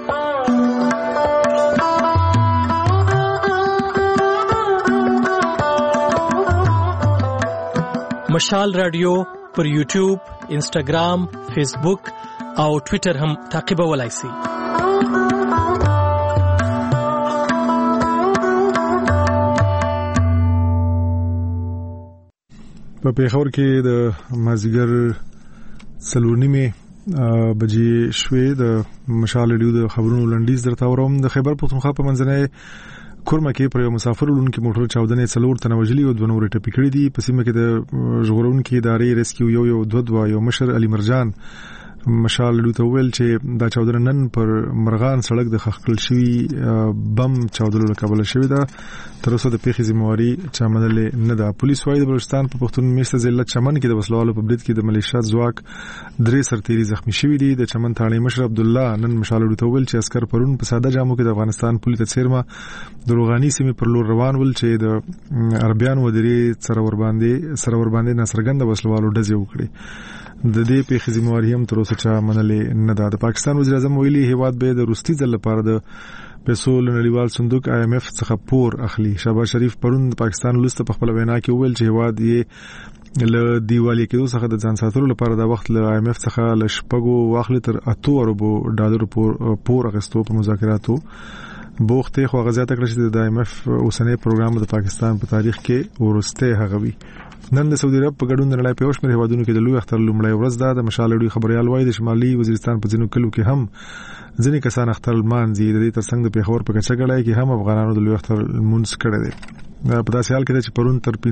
مشال رادیو پر یوټیوب، انسټاګرام، فیسبوک او ټوئیټر هم تعقیبولای شئ. په پیښور کې د مازیګر 4:30 بجې شوې د مشال ریډیو د خبرونو لنډیز درته اورم. د خیبر پښتونخوا په منځنۍ کورمه کې پر یو مسافر لونکي موټر چاودنې 4 تنه وژلي او 2 نور ټپي کړي دي. په سیمه کې د ژغورونکو ادارې ریسکیو یو 2 یو مشر علي مرجان مشال ډو ته ویل چې دا چاودنه نن پر مرغان سړک د خخکل شوی بم چاودلو له کبله شوی ده. تر اوسه د پیښې ذمہواری چا منلې نه ده. پولیس وايي د بلوچستان په پښتون میشته ضلع چمن کې د وسلوالو په برید کې د ملیشیا ځواک 3 سرتیري زخمی شوي دي. د چمن تاړي مشر عبد الله نن مشال ډو ته ویل چې عسكر پرون په ساده جامو کې د افغانستان پولیس څیرمه د روغاني سیمې پر لور روان ول چې د عربيان ودري سره ور باندې نصرګند وسلوالو ډزې وکړي. د دې پیښې ذمہواری هم تر اوسه چا منلې نه ده. د پاکستان وزیر اعظم ویلي هیواد به د روستي ځل لپاره د پیسو نړیوال صندوق IMF څخه پور اخلي. شهباز شریف پرون د پاکستان ولست په خپل وینا کې ویل چې هیواد یې له دیوالي کېدو څخه د ځان ساتلو لپاره د وخت له IMF څخه ل شپږو واخلي تر 8 اربو ډالر پور اخیستو په مذاکراتو بوخته خو غزا تکړه چې د IMF اوسنۍ پروګرام د پاکستان په تاریخ کې ورسته هغوي. نن د سعودي عرب په ګډون د نړۍ په یوشمېر هیوادونو کې د لوی اختر لومړی ورځ ده. د مشال ډوی خبريال وایي د شمالي وزیرستان په ځینو کلو کې هم ځینې کسان اختر لمانځي. د دې ترڅنګ د پیښور په کچګړای کې هم افغانانو د لوی اختر لمونځ کړی دی. په داسې حال کې چې پرون تر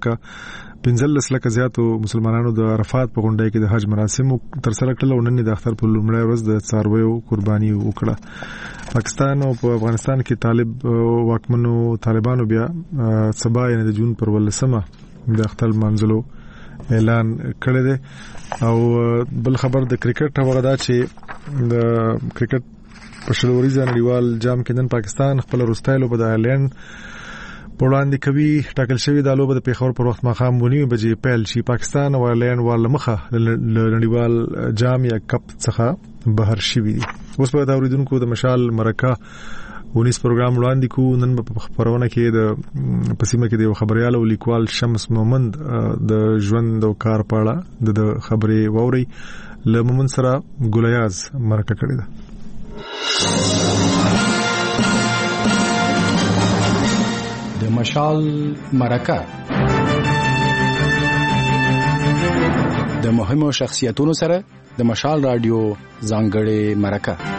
15 لکه زیاتو مسلمانانو د عرفات په غونډه کې د حج مراسم تر سره کړل او نن د اختر په لومړی ورځ د څارویو قرباني وکړه. پاکستان او په افغانستان کې واکمنو طالبانو بیا سبا یعنی د جون پر 18 د اختر منځلو اعلان کړی دی. او بل خبر د کرکټ هغه دا چې د کرکټ په شلوريزه نړیوال جام کې نن پاکستان خپل وروستۍ لوبه د آیرلند په وړاندې کوي. ټاکل شوی د لوبه د پیښور پر وخت ماښام 9 بجې پیل شي. پاکستان او آیرلند والمخه د نړیوال جام یا کپ څخه بهر شوی دي. اوس په دا اوریدونکو د مشال مرکه ونیس پروګرام وړاندې کو. نن په خبرونه کې د پسیمه کې د خبريال او لیکوال شمس مومند د ژوند او کار په اړه د خبرې ووري له مومند سره ګولیاز مرکه کړې ده. د مشال مرکه د مهمو شخصیتونو سره د مشال رادیو ځانګړې مرکه.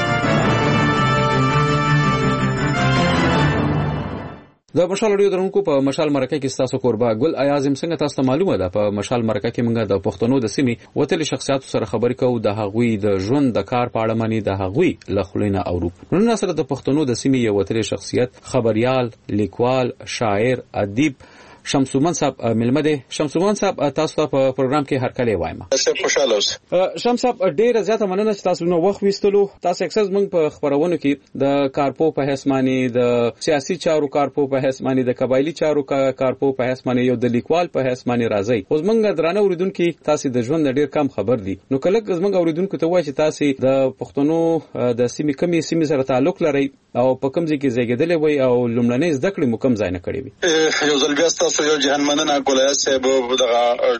د مشال رادیو درونکو په مشال مرکه کې تاسو قربا ګل ایازم څنګه تاسو معلومه ده په مشال مرکه کې موږ د پښتنو د سیمې وتل شخصیت سره خبرې کوو د هغوی د ژوند د کار په اړه مانی د هغوی لخلینه اورو. نن سره د پښتنو د سیمې یو وتل شخصیت خبريال لیکوال شاعر ادیب شمسومن صاحب ملمده. شمسومن صاحب تاسو ته په پروګرام کې هرکلی وایم. تاسو خوشاله اوسئ. شمس صاحب ډېر زیاته مننه چې تاسو نو وخت وستلو. تاسو اکثر موږ په خبرونو کې د کارپو په حسماني د سیاسي چارو کارپو په حسماني د قبایلی چارو کارپو په حسماني یو د لیکوال په حسماني راځي. اوس موږ درانه اوریدونکو تاسو د ژوند ډېر کم خبر دي. نو کله موږ اوریدونکو ته وایي چې تاسو د پښتنو د سیمې سره تعلق لري او په کوم ځای کې زیږیدلې وي او لومړنۍ زده کړې مو کوم ځای نه کړې وي. یو ځل بیا تاسو یو جهان مننه ګولای صاحب دغه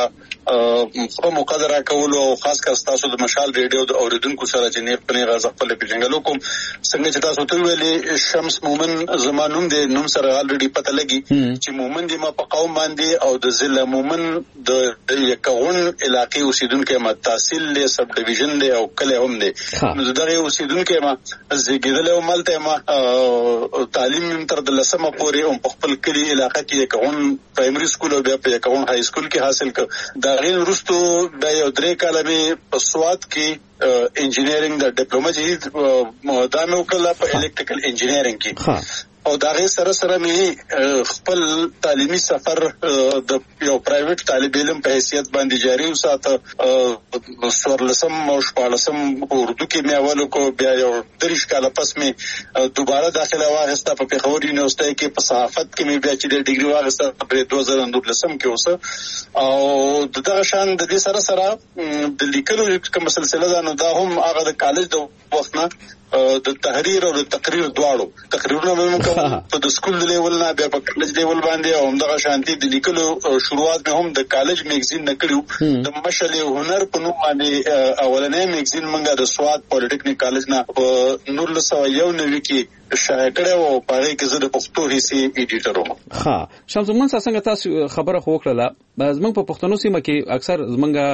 ډېر په مقدره کول او خاص کر تاسو د مشال ریډیو د اوریدونکو سره چې نه پنه غاز خپل پیژنګلو کوم څنګه چې تاسو ته ویلي شمس مومن زمانوم د نوم سره الریډي پته لګي چې مومن دی ما په قوم باندې او د ضلع مومن د یکون علاقې اوسیدونکو ما تحصیل له سب ډیویژن دی او کله هم دی نو دغه اوسیدونکو ما زیګیدل او ملته ما تعلیم تر د لسمه پورې هم په خپل کلی علاقې کې یکون پرایمري سکول او بیا په یکون های سکول کې حاصل کړ. دا غیر وروسته د یو درې کاله مې په سواد کې انجینیرینګ د ډیپلوما چې دا مې وکړه په الکتریکل انجینیرینګ کې او دا غیر سره مې خپل تعلیمي سفر د یو پرایویټ طالب علم په حیثیت باندې جاری وساته. سورلسم او شپاړسم اردو کې مې اول کو بیا یو 3 کال پس مې دوباره داخله واغسته په پیښور یونیورسيټي کې په صحافت کې مې بیا چې د ډیګري واغسته په 2019 کې اوسه او دغه شان د دې سره د لیکلو کوم سلسله ده نو دا هم هغه د کالج د وخت نه د تحریر او د تقریر دواړو تقریرونه مې کوم په د سکول لیول نه بیا په کالج لیول باندې او دغه شانتي د لیکلو شروعات مې هم د کالج میگزین نه کړو. د مشل هنر په نوم باندې اولنې میگزین منګه د سواد پولیټیکنیک کالج نه په 1991 کې شایع کړو او په هغه کې زه د پښتو حصے ایډیټر وم. ها شمسومن څنګه تاسو خبره خو کړله زمونږ په پښتنو سیمه کې اکثر زمونږ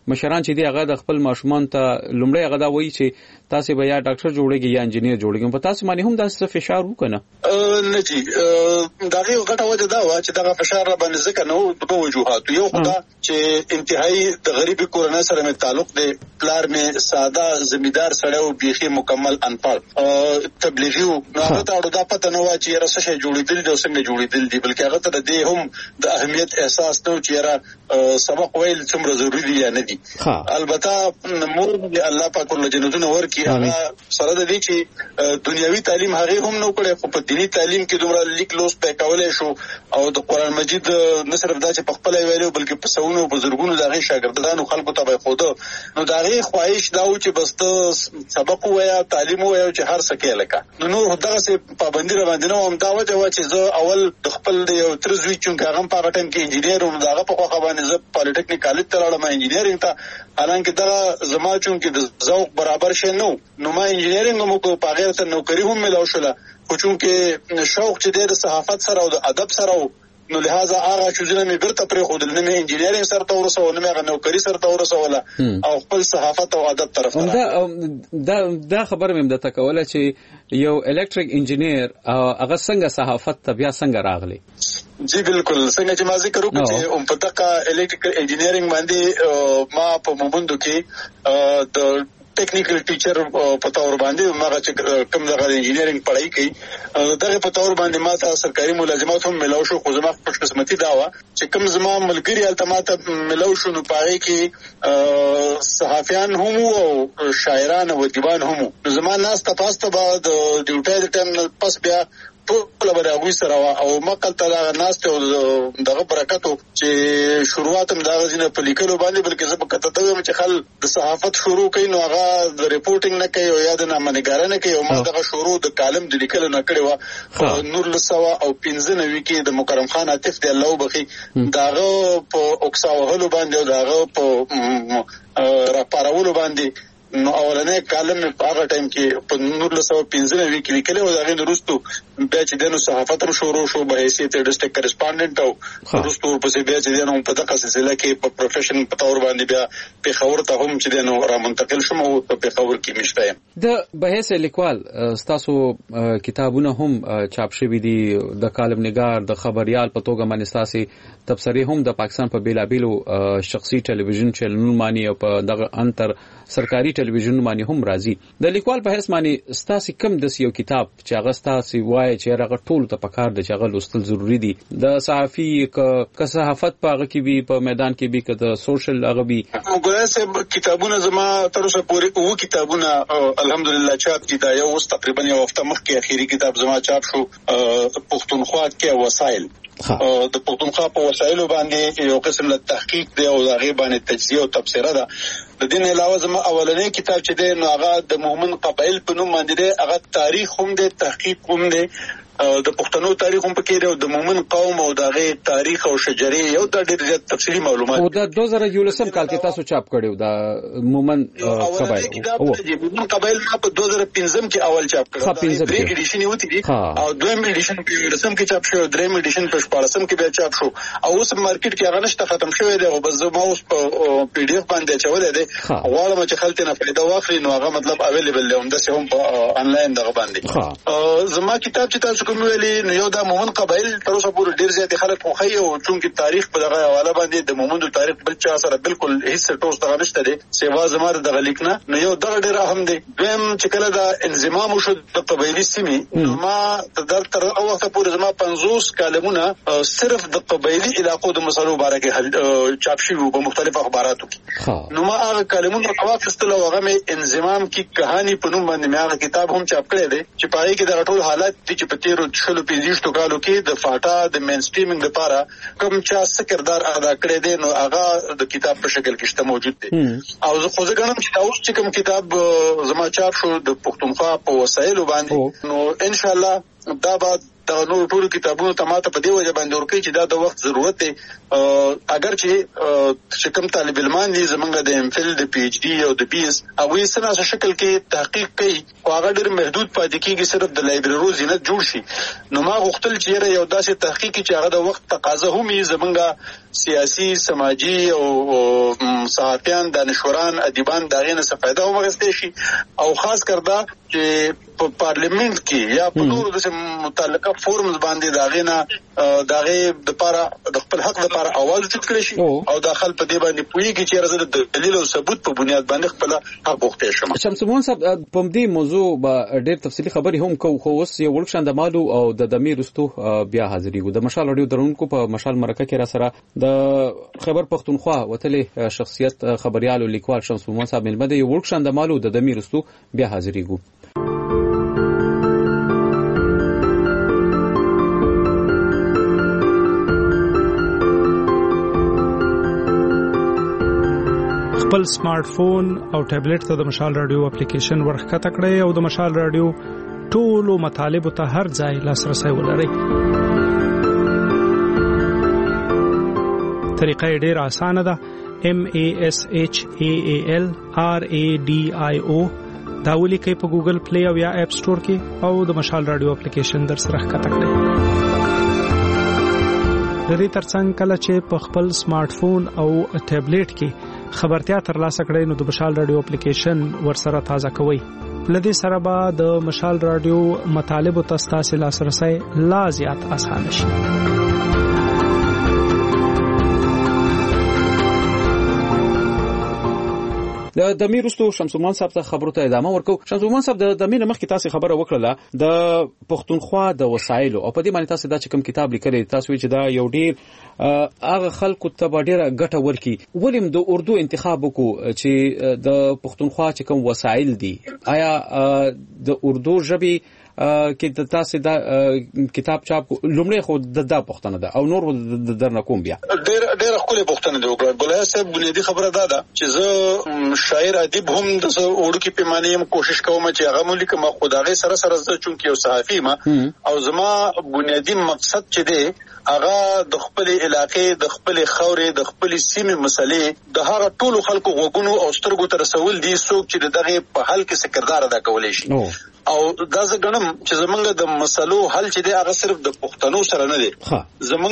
مشران چې دی هغه د خپل ماشومان ته لومړی هغه دا وایي چې تاسو به یا ډاکټر جوړیږئ یا انجینیر جوړیږئ، په تاسو باندې هم دا فشار وکنه نه جی دا غي غټه وجه دا و چې دا فشار را باندې ځکه نو د وجوهات یو خدا چې انتهایی د غریبي کورنۍ سره مې تعلق دی، پلار مې ساده زمیدار سره او بيخي مکمل انپړ تبلیغي او هغه ته دا پته نه و چې راسه شي جوړیدل د څنګه جوړیدل دي، بلکې هغه ته د هم د اهمیت احساس نو چې را سبق ویل څومره ضروری دي یا نه دي. البته مور دې الله پاک له جنتونو ورکی هغه سره د دې چې دنیوي تعلیم هغه هم نو کړي، خو په دینی تعلیم کې دومره لیک لوس په کولای شو او د قران مجید نه صرف دا چې په خپل ویلو بلکې په سونو بزرګونو دغه شاګردانو خلکو ته به خود نو دغه خواهش دا و چې بس سبق وایا تعلیم وایا چې هر څه کې لکه نو دغه څه پابندي را باندې نو هم دا وجه و چې زه اول د خپل د یو ترزوی چې هغه په ټیم کې انجینیر او دغه په خوا باندې زه پالیټیکنیک کالج ته لاړم انجینیرینګ ته، حالانکه دا زما چون کې د ذوق برابر شې نو ما انجینیرینګ مو کو په غیر ته نوکری هم ملو شله، خو چون کې شوق چې د صحافت سره او د ادب سره نو لہذا هغه چې زنه مې برته پرې خو د نه مې انجینیرینګ سره ته ورسول نه مې نوکری سره ته ورسول او خپل صحافت او ادب طرف دا خبر مې د تکوله چې یو الکتریک انجینیر هغه څنګه صحافت ته بیا څنګه راغلی؟ جی بالکل څنګه چې ما ذکر وکړ چې په دغه الکتریکل انجینیرینګ باندې ما په مومندو کې د ټیکنیکل ټیچر په تور باندې ما چې کوم دغه انجینیرینګ پڑھائی کوي دغه په تور باندې ما ته سرکاري ملازمت هم ملو شو، خو زما خوش قسمتي دا و چې کوم زما ملګری التماته ملو شو نو پاره کې صحافیان هم او شاعران او دیوان هم زما ناس ته پاسته بعد ډیوټي د ټیم پس بیا ټول به راغوي سره او مقل ته ناس ته دغه برکتو چې شروعات هم دغه ځینې په لیکلو باندې بلکې زه په کته ته چې خل د صحافت شروع کین نو هغه د ریپورټینګ نه کوي او یا د نامنګارنه کوي او ما دغه شروع د کالم د لیکلو نه کړی و نور لسوا او 15 کې د مکرم خان عاطف دی الله وبخي دغه په اوکساوهلو باندې او دغه په راپارولو باندې نو اولنې کالم په هغه ټایم کې په 1915 کې لیکل او دغه وروسته بیا چې دنو صحافت هم شروع شو به حیثیت ډیسټریکټ کریسپونډنټ او وروسته په بیا چې دنو په دغه سلسله کې په پروفیشن په تور باندې بیا په خبر ته هم چې دنو را منتقل شوم او په خبر کې مشته د به حیثیت لیکوال تاسو کتابونه هم چاپ شوي دي د کالم نگار د خبريال په توګه باندې تاسو تبصرې هم د پاکستان په بیلابیلو شخصي ټلویزیون چینلونو باندې او په دغه انتر سرکاري ټلویزیون باندې هم راځي د لیکوال په حیث باندې تاسو کوم د یو کتاب چې هغه تاسو وایي چې هغه ټول ته پکار د چغل لوستل ضروری دي د صحافي ک صحافت په هغه کې به په میدان کې به د سوشل هغه به وګورئ کتابونه زما تر اوسه پورې او کتابونه الحمدلله چاپ دي دا یو اوس تقریبا یو هفته مخکې اخیری کتاب زما چاپ شو پښتونخوا کې وسایل د پښتونخوا په وسایلو باندې یو قسم له تحقیق دی او هغه باندې تجزیه او تبصره ده. د دین علاوه زما اولنې کتاب چې دی نو هغه د مومن قبایل په نوم باندې دی، هغه تاریخ هم دی تحقیق هم دی د پښتنو تاریخ هم پکې دی او د مومن قوم او دغه تاریخ او شجري یو د ډېر زیات تفصیلي معلومات او د 2011 کال کې تاسو چاپ کړیو د مومن قبایل او مومن قبایل په 2015 کې اول چاپ کړو درې ایډیشن یو دي او دویم ایډیشن په رسم کې چاپ شو، دریم ایډیشن په 14 کې بیا چاپ شو او اوس مارکیټ کې هغه نشته ختم شوی دی او بس زما اوس په پی ډی اف باندې چولې دی غواړم چې خلک نه فائدہ واخلي نو هغه مطلب اویلیبل دی هم د هم په انلاین دغه باندې زما کتاب چې تاسو کوم ویلي نو یو د مومن قبایل تر اوسه پورې ډیر زیات خلک خوښي او چونکی تاریخ په دغه حواله باندې د مومندو تاریخ بل چا سره بالکل هیڅ ټوس دغه نشته دی سیوا زماره دغه لیکنه نو یو دغه ډیر اهم دی. دویم چې کله د انضمام شو د قبایلی سیمې نو ما تر اوسه پورې زما 50 کالمونه صرف د قبایلی علاقو د مسلو باره کې چاپ شوي په مختلف اخباراتو کې نو ما هغه کالمونه واخیستل او هغه مې انضمام کی کہانی په نوم باندې مې هغه کتاب هم چاپ کړی دی چې پای کې د ټول حالات چې په تیرو 15 کالو کې د فاټا د مین سټریمینګ لپاره کوم چا کردار ادا کړی دی نو هغه د کتاب په شکل کې شته موجود دی او زه خو ځکه چې اوس چې کوم کتاب زما چاپ شو د پښتونخوا په وسایلو باندې نو ان شاء الله دا بعد د نور ټول کتابونو ته ماته په دی وجه باندې ورکړي چې دا د وخت ضرورت دی. اگر چې کوم طالب علمان دي زمونږ د ام فل د پی ایچ ډي او د بي اس هغه سره شکل کې تحقیق کوي او هغه ډېر محدود پاتې کیږي صرف د لایبرری زینت جوړ شي. نو ما غوښتل چې یو داسې تحقیق چې هغه د وخت تقاضا هم یې زمونږ سیاسي سماجی او صحافیان دانشوران ادیبان دا غینه څه فائدہ هم غوښتي شي او خاص کردا چې په پارلیمنت کې یا په نورو د متعلقه فورمز باندې دا غینه دغه د لپاره د خپل حق لپاره اواز اوچت کړی شي او داخل په دې باندې پویږي چې راځي د دلیل او ثبوت په بنیاد باندې خپل حق غوښتي شم. شمس مون صاحب په دې موضوع به ډېر تفصیلی خبري هم کوو خو اوس یو ورکشان د مالو او د دمیر رستو بیا حاضرېږو. د مشال اډیو درونکو په مشال مرکه کې را سره د خیبر پختونخوا وتلې شخصیت خبريال او لیکوال شمس مون صاحب ملمه د یو ورکشان د مالو د دمیر رستو بیا حاضرېږو. خپل سمارټ فون او ټابلیټ ته د مشال رادیو اپلیکیشن ورخکته کړئ او د مشال رادیو ټولو مطالب ته هر ځای لاسرسي ولرئ. طریقه ډېر اسانه ده. MASHAALRADIO دا ولیکئ په ګوګل پلی او یا اپ سٹور کې او د مشال رادیو اپلیکیشن در سره ښکته کړئ. د دې ترڅنګ کله چې په خپل سمارټ فون او ټابلیټ کې خبرتیا ترلاسه کړئ نو د مشال رادیو اپلیکیشن ورسره تازه کوئ. لدې سره به د مشال رادیو مطالب او تاسو لاسرسي لا زیات اسانه شي. د دمیر رستو شمسومان صاحب ته خبرو ته ادامه ورکو. شمسومان صاحب د دمیر مخکې تاسو خبره وکړه د پښتونخوا د وسایل او په دې باندې تاسو دا چې کوم کتاب لیکلی تاسو چې دا یو ډیر هغه خلکو ته ډیره ګټه ورکي. ولیم د اردو انتخاب وکړو چې د پښتونخوا چې کوم وسایل دي آیا د اردو ژبې کې د تاسو دا کتاب چاپ لومړی خو د پښتنه ده او نور درنه کوم بیا ډېر خپل پښتنه دی وګړه ګولای صاحب بنیادی خبره ده چې زه شاعر ادیب هم د اردو کې پیمانه هم کوشش کوم چې هغه ملي کوم خدای سره زه چونکی یو صحافي ما او زما بنیادی مقصد چې دی هغه د خپل علاقې د خپل خاورې د خپل سیمې مسلې د هغه ټولو خلکو غوګونو او سترګو تر رسول دي څوک چې دغه په حل کې څه کردار ادا کولای شي او دا زګنم چې زمونږ د مسلو حل چې دی هغه صرف د پښتنو سره نه دی. زمونږ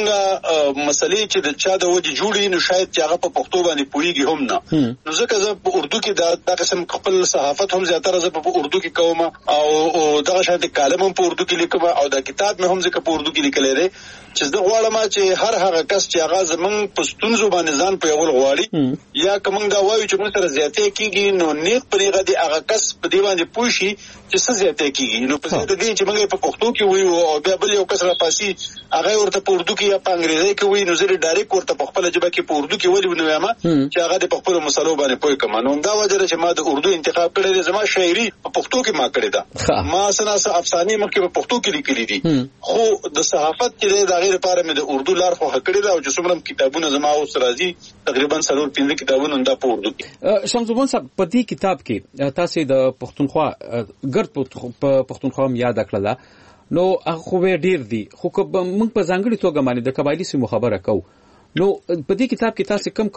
مسلې چې د چا د وجه جوړي نو شاید چې هغه په پښتو باندې پويږي هم نه. نو ځکه زه په اردو کې دا قسم خپل صحافت هم زیاتره زه په اردو کې کوم او دغه شاید کالم هم په اردو کې لیکم او دا کتاب مې هم ځکه په اردو کې لیکل دی چې زه غواړم چې هر هغه کس چې هغه زمونږ پښتون زبان ځان په یو غواړي یا کوم دا وایي چې موږ سره زیاتې کیږي نو نیک پرېغه دی هغه کس په دی باندې پوه شي چې څه زیاتې کیږي. نو په دې دي چې موږ په پښتو کې وایو او بیا بل یو کس را پاسي هغه ورته په اردو کې یا په انګریزي کې وایي نو زه ډایرکټ ورته په خپل ژبه کې په اردو کې وایي نو یم چې هغه د خپل مسلو باندې پوي کوم. نو دا وجه چې ما د اردو انتخاب کړی زما شاعري په پښتو کې ما کړی دا ما سنا افسانې مخکې په پښتو کې لیکلي دي خو د صحافت کې د غیر لپاره مې د اردو لار خو کړی دا او چې څومره کتابونه زما اوس راځي تقریبا 3-5 کتابونه دا په اردو کې. شمسوبون صاحب په دې کتاب کې تاسو د پښتونخوا ګرد په پښتونخوا یاد کړل نو خو ډیر دي خو موږ په ځانګړي توګه باندې د قبایلی سیمو خبره کوو نو په دې کتاب کې تاسو کم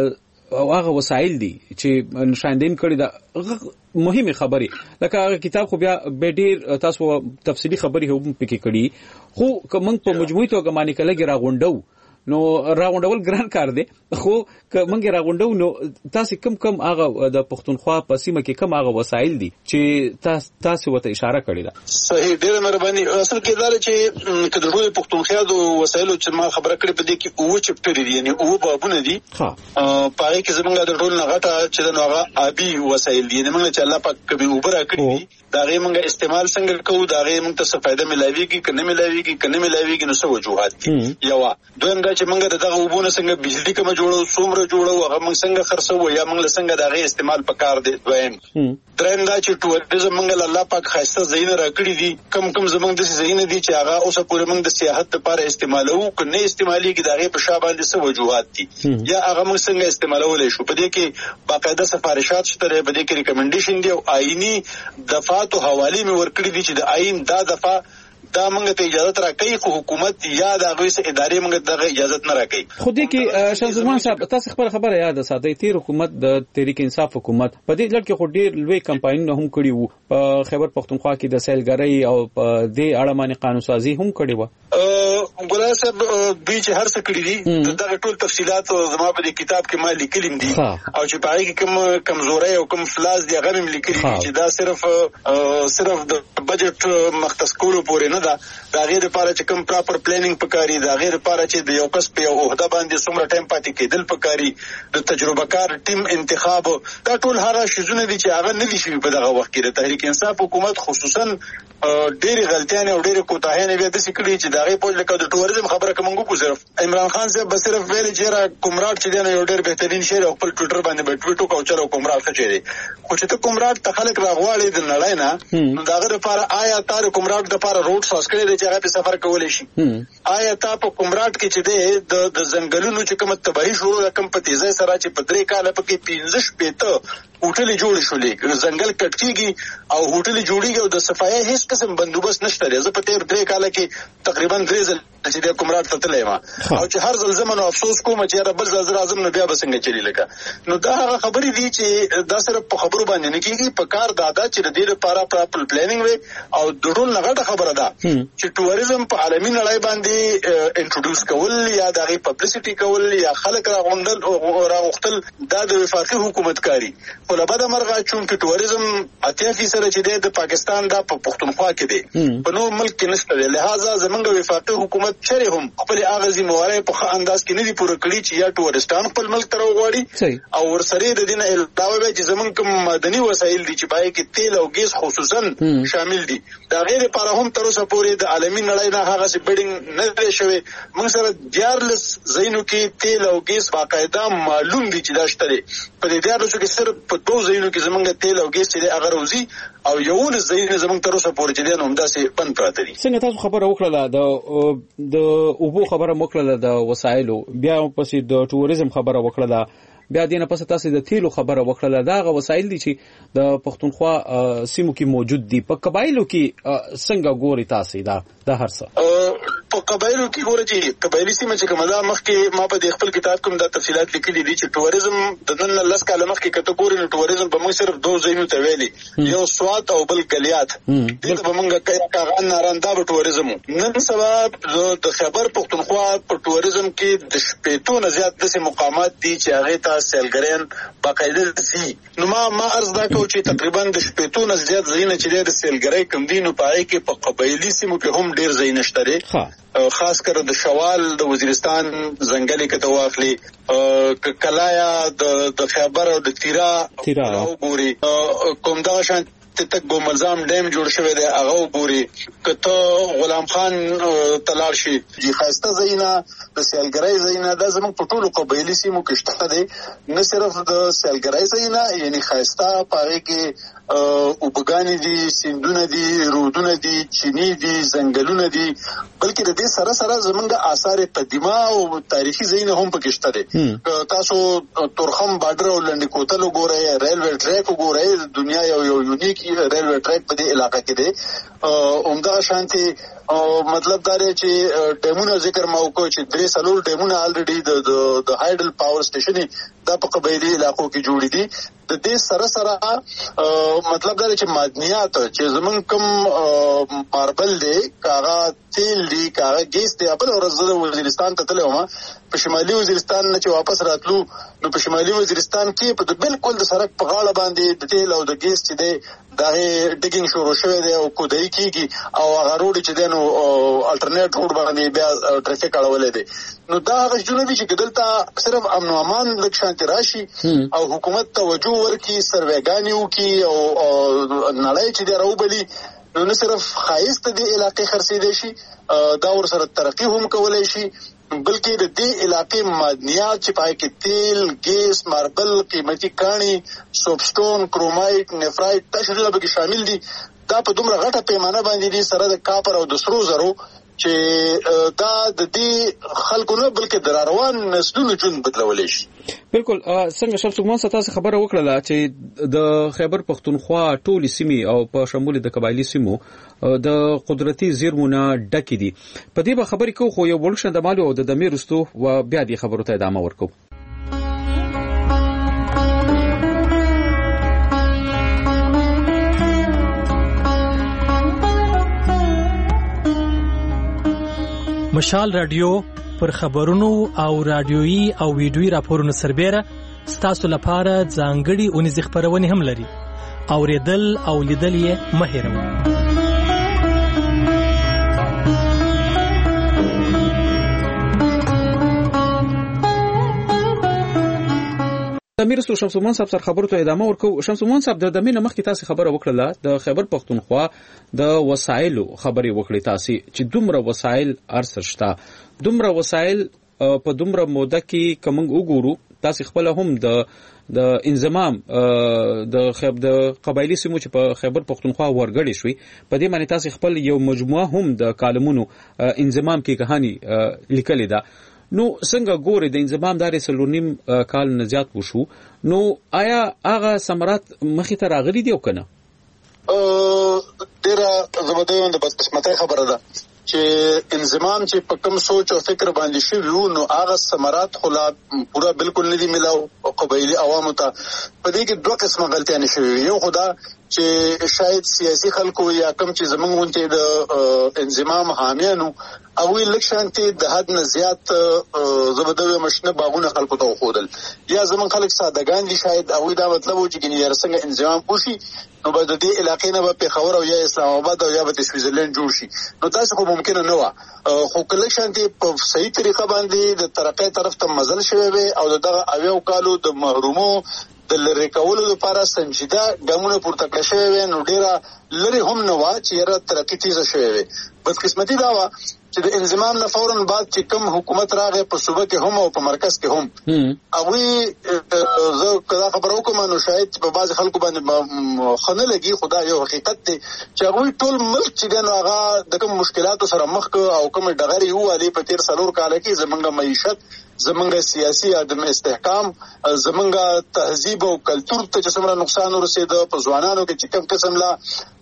او هغه وسایل دي چې نشاندین کړی دا مهمه خبري لکه هغه کتاب خو بیا به ډیر تاسو تفصیلی خبري هم پکې کړی خو کوم په مجموعي توګه باندې کله راغونډو نو راغونډول ګران کار دی خو موږ راغونډو نو تاسو کم هغه د پښتونخوا په سیمه کې کم هغه وسایل دي چې تاسو وته اشاره کړی دا صحیح ډیره مهرباني. اصل کې دا چې کله ټول پښتونخوا د وسایلو چې ما خبره کړې په دې کې او چپټر دي یعنی او بابونه دي پاره کې زمونږ د ټول نغټه چې د نوغه ابي وسایل دي یعنی موږ چې الله پاک کبي وبره کړی دا غي موږ استعمال څنګه کوو دا غي موږ ته څه فائدہ ملایويږي کنه ملایويږي نو څه وجوهات دي. یو دویم دا چې موږ دغه وبونه څنګه بجلی کوم جوړو څومره جوړو هغه موږ څنګه خرڅو یا موږ څنګه دا غي استعمال پکار دي. دویم دریم دا چې ټوریزم موږ الله پاک خاصه زین راکړي دي کم زمونږ د زین دي چې هغه اوسه پورې موږ د سیاحت لپاره استعمالو کنه استعمالي کې دا غي په شابه باندې څه وجوهات دي یا هغه موږ څنګه استعمالولای شو. په دې کې باقاعده سفارشات شته په دې کې ریکمنډیشن دي او آئینی دفعات او حواله مې ورکړي دي چې د آئین دا دفعه دا موږ ته اجازه راکړي، خو حکومت یا د هغه ادارې موږ دغه اجازه نه راکړي. خو دې کې شمسزمان صاحب تاسو خپل خبره یاد ساتئ، تیر حکومت د تحریک انصاف حکومت په دې لړ کې خو ډیر لوی کمپاینونه هم کړي وو، په خیبر پختونخوا کې د سیلګرۍ او په دې اړه باندې قانون سازي هم کړي وو. ګلای صاحب دوی چې هر څه کړی دي دغه ټول تفصيلات زما په کتاب کې ما لیکلم دي، او چې پای کې کوم کمزوري او کوم فلاز دي هغه هم لیکلي دي چې دا صرف د بجټ مختص کولو پورې نه ده. دا غیر لپاره چې کوم پراپر پلانینګ پکاري، دا غیر لپاره چې د یو کس په یو عہده باندې څومره ټایم پاتې کېدل پکاري، د تجربه کار ټیم انتخاب، دا ټول هغه شیزونه دي چې هغه نه دي شوي په دغه وخت کې. د تحریک انصاف حکومت خصوصا ډېری غلطیاں او ډېری کوتاهیاں بیا د سکړي چې دغه په لکه د ټوریزم خبره کوم کو صرف عمران خان صاحب بس صرف ویل چې را کومراټ چې دی یو ډېر بهترین شعر او خپل ټویټر باندې به ټویټو کو چلو کومراټ څه چي دي، خو چې ته کومراټ ته خلک راغواړي د نړۍ نه، نو دغه لپاره آیا تار کومراټ د لپاره روډ ساس کړی دی چې هغه په سفر کولای شي؟ آیا تا په کومراټ کې چې دی د ځنګلونو چې کوم تباہي شروع د کم په تیزه سره چې په 3 کال پکې 15 شپته هوټل جوړ شولې، ځنګل کټ کیږي او هوټل جوړیږي او د صفایي هیڅ قسم بندوبست نشته. زه په تیر 3 کال کې تقریبا 3 ځل چې د کومراټ ته تللی ما، او چې هر ځل زمونږ افسوس کوم چې رب زړه اعظم نه بیا بسنګ چلی لکه. نو دا هغه خبرې دي چې دا صرف په خبرو باندې نه کیږي، په کار دادا چې د دې لپاره پراپر پلانینګ وي. او د ټول نغړه خبره ده چې ټوریزم په عالمي نړۍ باندې انټروډوس کول یا دغه پبلسټي کول یا خلک راغوندل دا د وفاقي حکومت کاری. خو له بده مرغه چې ټوریزم 80% چې د پاکستان د پښتونخوا کې دی، په نور ملک کې نشته دی. لہذا زمونږ وفاقي حکومت چره هم خپل اغازي موارد په انداز کې نه دي پوره کړی چې یا ټورستان خپل ملک ته راوړي، او ورسره د دینه علاوه چې زمونږ کوم مدني وسایل دي چې پای کې تیل او ګیس خصوصا شامل دي، دا غیر لپاره هم تر اوسه پورې د عالمي نړۍ نه هغه سي بډینګ نه لري شوی. موږ سره دیارلس زینو کې تیل او ګیس باقاعده معلوم دي چې دا شته. په دې دیارلس کې صرف په 2 زینو کې زمونږ تیل او ګیس چې هغه روزي، او یو زین زمونږ تر اوسه پورې چې نو همداسې بند پراته دي. څنګه تاسو خبره وکړه د اوبو خبره وکړه، د وسایلو، بیا پسې د ټوریزم خبره وکړه، بیا دینه پس تاسو د تیلو خبره وکړه. دا غو وسایل دي چې د پښتونخوا سیمو کې موجود دي. په قبایلو کې څنګه ګوري تاسو دا هر څه؟ په قبایلو کې ګوري چې قبایلی سیمه چې کومه ده، مخکې ما په خپل کتاب کې دا تفصيلات لیکلي دي چې ټوریزم د نن 10 کال مخکې کټګوري نو ټوریزم په موږ صرف 2 ځایونو ته ویلي، یو سوات او بل کلیات. دغه په موږ کاغان نارنده په ټوریزم. نن سبا د خیبر پختونخوا په ټوریزم کې د شپېتو نه زیات د مقامات دي چې هغه ته سیلګرین باقاعده سي. نو ما عرض دا کوم چې تقریبا د شپېتو نه زیات ځایونه چې د سیلګرۍ کم دي، نو پای کې په قبایلی سیمو کې هم ډیر ځای نشته، خاص کر د شوال د وزیرستان ځنګلې کته واخلي، کلایا د خیبر او د تیرا او ګوري، کوم دا شان تک ګوملزام ډیم جوړ شوی دی هغه وګوري، کته غلام خان تلار شي جی خاصه زینا د سیلګرۍ زینا د زموږ په ټولو قبایلی سیمو کې شته دی، نه صرف د سیلګرۍ زینا یعنی خاصه پاره کې او بګانی دي، سیندونه دي، رودونه دي، چینی دي، ځنګلونه دي، بلکې د دې سره سره زمونږ آثار قدیمه او تاریخي زینا هم پکې شته دي. تاسو تورخم بارډر او لنډ کوتل وګورئ، ریلوی ټریک وګورئ، د دنیا یو یونیک ریلوی ټریک په دې علاقې کې دی. عمده شانتي مطلب دا دی چې ډیمونه ذکر ما وکړ چې 3 ډیمونه الریډي د هایډل پاور سټیشن دا په قبایلی علاقو کې جوړې دي. د دې سره سره مطلب دا دی چې معدنیات چې زمون کوم ماربل دی، کاغه تیل دی، کاغه ګیس دی، په ورځ وزیرستان ته تللی وم. په شمالي وزیرستان نه چې واپس راتلو نو په شمالي وزیرستان کې په بالکل د سړک په غاړه باندې د تیل او د ګیس چې دی دا ډیګینګ شروع شوی دی او کودای کیږي، او هغه روډ چې دی نو الټرنیټ روډ باندې بیا ټریفیک اړولې دی. نو دا هغه جنوبي چې دلته صرف امن او امان د شانتي راشي او حکومت توجه ورکړي، سروېګانی وکړي او نړۍ چې دی راوبلي، نو نه صرف خایست دی علاقې خرڅې دي شي، دا ور سره ترقی هم کولای شي، بلکې د دې علاقې معدنیات چې پای کې تیل، ګیس، ماربل، قیمتي کاڼي، سوپسټون، کرومایټ، نیفرایټ دا شیان به شامل دي. دا په دومره غټه پیمانه باندې دي سره د کاپر او د سرو زرو چې دا د دې خلکو نه بلکې د روان نسلونو ژوند بدلولی شي. بالکل څنګه شمس المان تاسو خبره وکړه چې د خیبر پختونخوا ټولې سیمې او په شمول د قبایلی سیمو د قدرتي زیرمونه ډکې دي. په دې به خبرې کوو خو یو ولښن د مالو او د دمیر رستو و بیا دې خبرو ته ادامه ورکو. مشال رادیو پر خبرونو او رادیويي او ویډیويي راپورونو سربېره ستاسو لپاره ځانګړي اونیزې خبرونه هم لري. اوریدل او لیدل یې مه هېروئ. امیر سو شمس المان صاحب سره خبرو ته ادامه ورکو. شمس المان صاحب د دمینه مخکې تاسو خبره وکړه د خیبر پختونخوا د وسایلو خبرې وکړې تاسو چې دومره وسایل ارسشتا دومره وسایل په دومره موده کې کومنګ وګورو تاسو خپل هم د انضمام د قبایلی سیمو چې په خیبر پختونخوا ورګړې شوي په دې معنی تاسو خپل یو مجموعه هم د کالمونو انضمام کې کہانی لیکلې ده. نو څنګه ګوري د انضمام داري سلونیم کال نه زیات وشو نو آیا هغه ثمرات مخې ته راغلي دي او کنه؟ ډیره زبردست د بدقسمتۍ خبره ده چې انضمام چې په کوم سوچ او فکر باندې شوی نو هغه ثمرات خو لا پورا بالکل نه دي ملاو قبایلی عوامو ته. په دې کې دوه قسمه غلطیاں شوي. یو خدا چې شاید سیاسي خلکو یا کم چې زمونږ ونته د انضمام حامیانو او لکشانتي د حد نه زیات زبردوی مشنه باغونه خلکو ته خودل یا زمون خلک سادهګان دي شاید او دا مطلب و چې ګنې څنګه انضمام وشي نو به د دې علاقې نه به پیښور او یا اسلام آباد او یا به سویټزرلند جوړ شي. نو تاسو خو ممکن نه و خو کله شانتي په صحیح طریقه باندې د ترقې طرف ته مزل شوی وي او دغه اویو کالو د محرومو د لری کولو لپاره سنجیده ګامونه پورته کړی شوی وي نو ډیره لری هم نه وا چې را ترقی تیزه شوی وي. بدقسمتي دا وا چې د انضمام نه فورن بعد چې کوم حکومت راغی په صوبه کې هم او په مرکز کې هم او زه کله خبرو کوم نو شاید په بعض خلکو باندې خنه لګي. خدا یو حقیقت دی چې هغه ټول ملک چې ګنو هغه د کوم مشکلاتو سره مخ او کوم ډغري یو علي په تیر سلور کال کې زمونږه معیشت زمونږه سیاسي عدم استحکام زمونږه تهذیب او کلچر ته چې څومره نقصان ورسېد په ځوانانو کې چې کوم قسم لا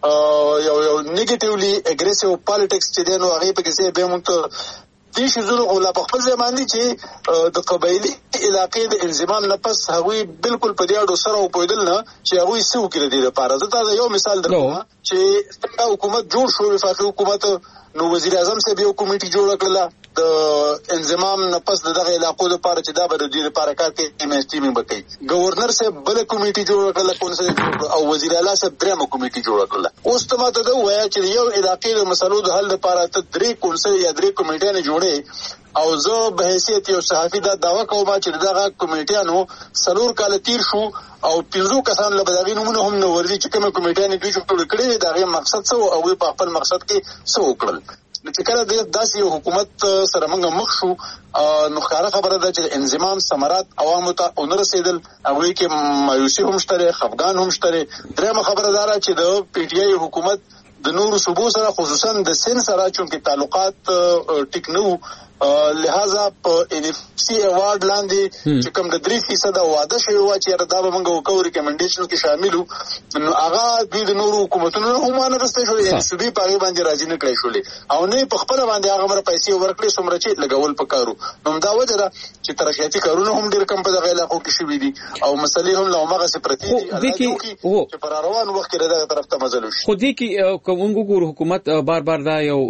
یو نیگیټیولی اګریسیو پالیټکس چې دینو هغه په کې به مونږ دې شزونو غولا په خپل ځمانه چې د قبایلی علاقې د انضمام نه پس هغوی بالکل په دې اړه سره وپویدل نه چې هغوی څه وکړي د لپاره. زه دا یو مثال درکوم چې څنګه حکومت جوړ شو وفاقي حکومت نو وزیر اعظم صاحب یو کمیټي جوړ کړله د انضمام نه پس دغه علاقو لپاره چې دا به د دې لپاره کار کوي ایمنسټیمینګ وکړي. گورنر صاحب بل کمیټي جوړ کړله کونسل او وزیر اعلی صاحب درېمه کمیټي جوړ کړله. اوس ته ماته دا وایي چې یو علاقې د مسلو د حل لپاره ته درې کونسل یا درې کمیټې نه جوړې او زه به حیثیت یو صحافي دا دعوه کوم چې دغه کمیټیانو سلور کال تیر شو او 15 کسان له بداوی نمونه هم نو ورزي چې کومه کمیټیانو دوی جوړ کړی دا مقصد څه او په خپل مقصد کې څه وکړل. چې کله د داسې یو حکومت سره موږ مخ شو نو ښکاره خبره ده چې انضمام ثمرات عوامو ته ونه رسېدل. هغوی کې مایوسي هم شته خفګان هم شته. درېیمه خبره دا ده چې د پی ټی آی حکومت د نورو صوبو سره خصوصا د سند سره چونکې تعلقات ټیک نه وو لہذا په ان اف سی ایوارډ لاندې چې کوم د 3% وعده شوی و چې دا به موږ وکړو ریکمنډیشن کې شامل نو هغه د نورو حکومتونو هم نه رسېدل شو ان سبي پاره باندې راځي نه کړی شولې او نه په خپل باندې هغه مر پیسې ورکړي څومره چې لګول پکارو. نو دا وجه ده چې ترقیاتي کارونه هم ډېر کم په دغه علاقو کې شوي دي او مسلې هم له هغه څه پرتی دي چې پر روان وخت کې دغه طرف ته مزل وشي. خو دې کې کوم ګور حکومت بار بار دا یو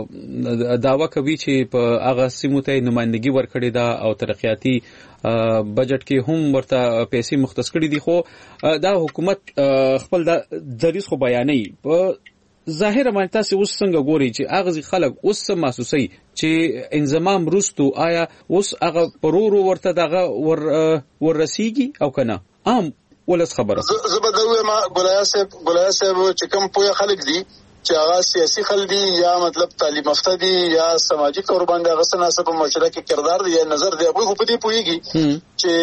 داوا کوي چې په هغه سیمو ته نمائندګي ورکړې ده او ترقیاتي بجټ کې هم ورته پیسې مختص کړې دي خو دا حکومت خپل د دریس خو بیانې په ظاهر باندې تاسو اوس څنګه ګوري چې اغه خلک اوس محسوسي چې انضمام رستو آیا اوس هغه پرورو ورته دغه ورسیږي او کنه عام ولس خبره زبردوی ما ګولیا صاحب چې کوم پوهه خلک دي چې هغه سیاسي خلک دي یا مطلب تعلیم یافته دي یا سماجی کار باندې هغه سناسب مشترک کردار دی یا نظر دی هغه په دې پوهیږي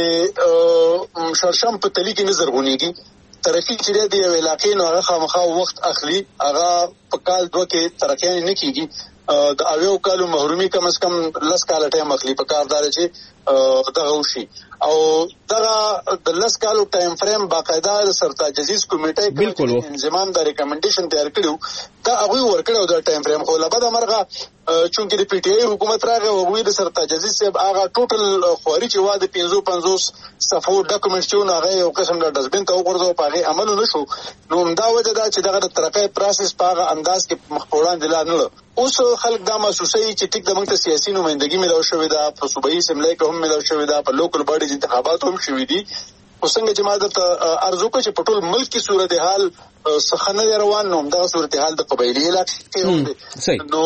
چې شرشم په تلی کې نظر غونیږي ترقی چې دی یو علاقې نو هغه خامخا وخت اخلي هغه په کال دوه کې ترقی نه کیږي د اویو کالو محرومي کم از کم 10 کال ټایم اخلي په کاردار چې دغه وشي او دغه د 10 کالو ټایم فریم باقاعده سرتاجزیز کمیټه کې انضمام د ریکمنډیشن تیار کړو دا هغه ورکړو د ټایم فریم خو لبد مرغه چونکې د پی ټی آی حکومت راغی او هغه د سرتاجزیز صاحب هغه ټوټل خوري چې واده 550 صفو ډاکومنټ چې هغه یو قسم د ډسبین ته وګرځو په هغه عمل نشو نو دا وجه دا چې دغه ترقې پروسس په هغه انداز کې مخپوران دي نه اوس خلک دا محسوسوي چې ټیک د موږ ته سیاسي نمائندګي ملو شوې ده په صوبایي اسمبلی کې هم ملو شوې ده په لوکل باډیز انتخابات هم شوې دي خو څنګه چې ما د ارزو کوي چې په ټول ملک کې صورتحال څخه روان نو دا صورتحال د قبایلی علاقې کې نو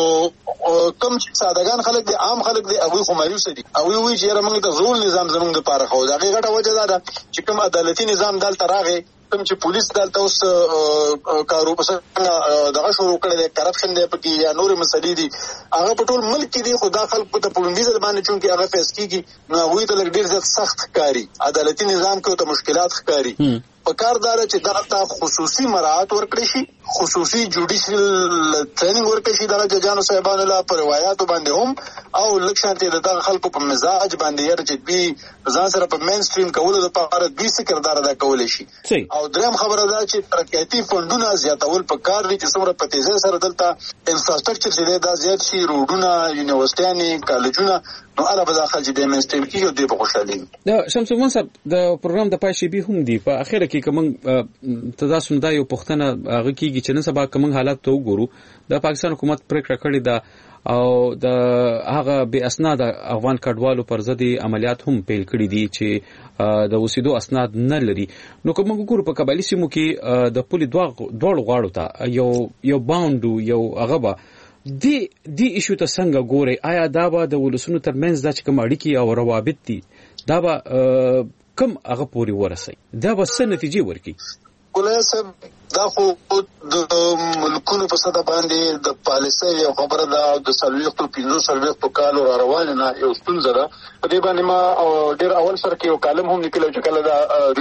کم سادهګان خلک دي عام خلک دي هغه خو مایوس دي او وی چې موږ د زول نظام زموږ لپاره خو دا غټه وجه ده چې کوم عدالتي نظام دلته راغی کوم چې پولیس دلته اوس کارو څنګه دغه شروع کړی دی کرپشن دی پکې یا نور مسلې دي هغه په ټول ملک کې دي خدا خلک په پولیس باندې چونکې هغه فیس کیږي نو هغه ته لږ ډیر زیات سخت ښکاري عدالتي نظام کې ته مشکلات ښکاري په کار دار چې دغه خصوصي مراعات ورکړي شي خصوصي جوډیشل ټریننګ ورکړي شي دغه ججانو صاحبانو لا پر روایتو باندې هم او لکشانته دغه خلکو په مزاج باندې یې چې دوی ځان سره په مین سټریم کولو لپاره دوی څه کردار ادا کولای شي او دریم خبره ده چې ترقیاتي فندونه زیاتول په کار دي چې څومره په تیزه سره دلته انفراستراکچر چې دا زیات شي روډونه یونیورسيټیانې کالجونه نو اله به داخل چې د مین سټریم کې یو دی په خوشالي دا شمس الدین صاحب د پروګرام د پای شي به هم دی په اخر کې کوم تاسو دا یو پښتنه هغه کېږي چې نن سبا کوم حالات ته وګورو د پاکستان حکومت پریکړه کړې ده او د هغه به اسناد افغان کډوالو پر ضد عملیات هم پیل کړي دي چې د وسیدو اسناد نه لري نو کوم وګورو په قبایلی سیمو کې د پولی دوړ غواړو ته یو باوند یو هغه دی ایشو ته څنګه ګوري آیا دا به د ولسونو ترمنځ د کوم اړیکې او روابط دي دا به کم هغه پوری ورسي دا به څه نتیجې ورکړي ګولای صاحب دا خو د ملکونو په صدا باندې د پالیسي یو خبره ده د سلويختو 15 کالو روانه نه یو ستونزه ده په دې باندې ما ډیر اول سره کې یو کالم هم لیکلو چې کله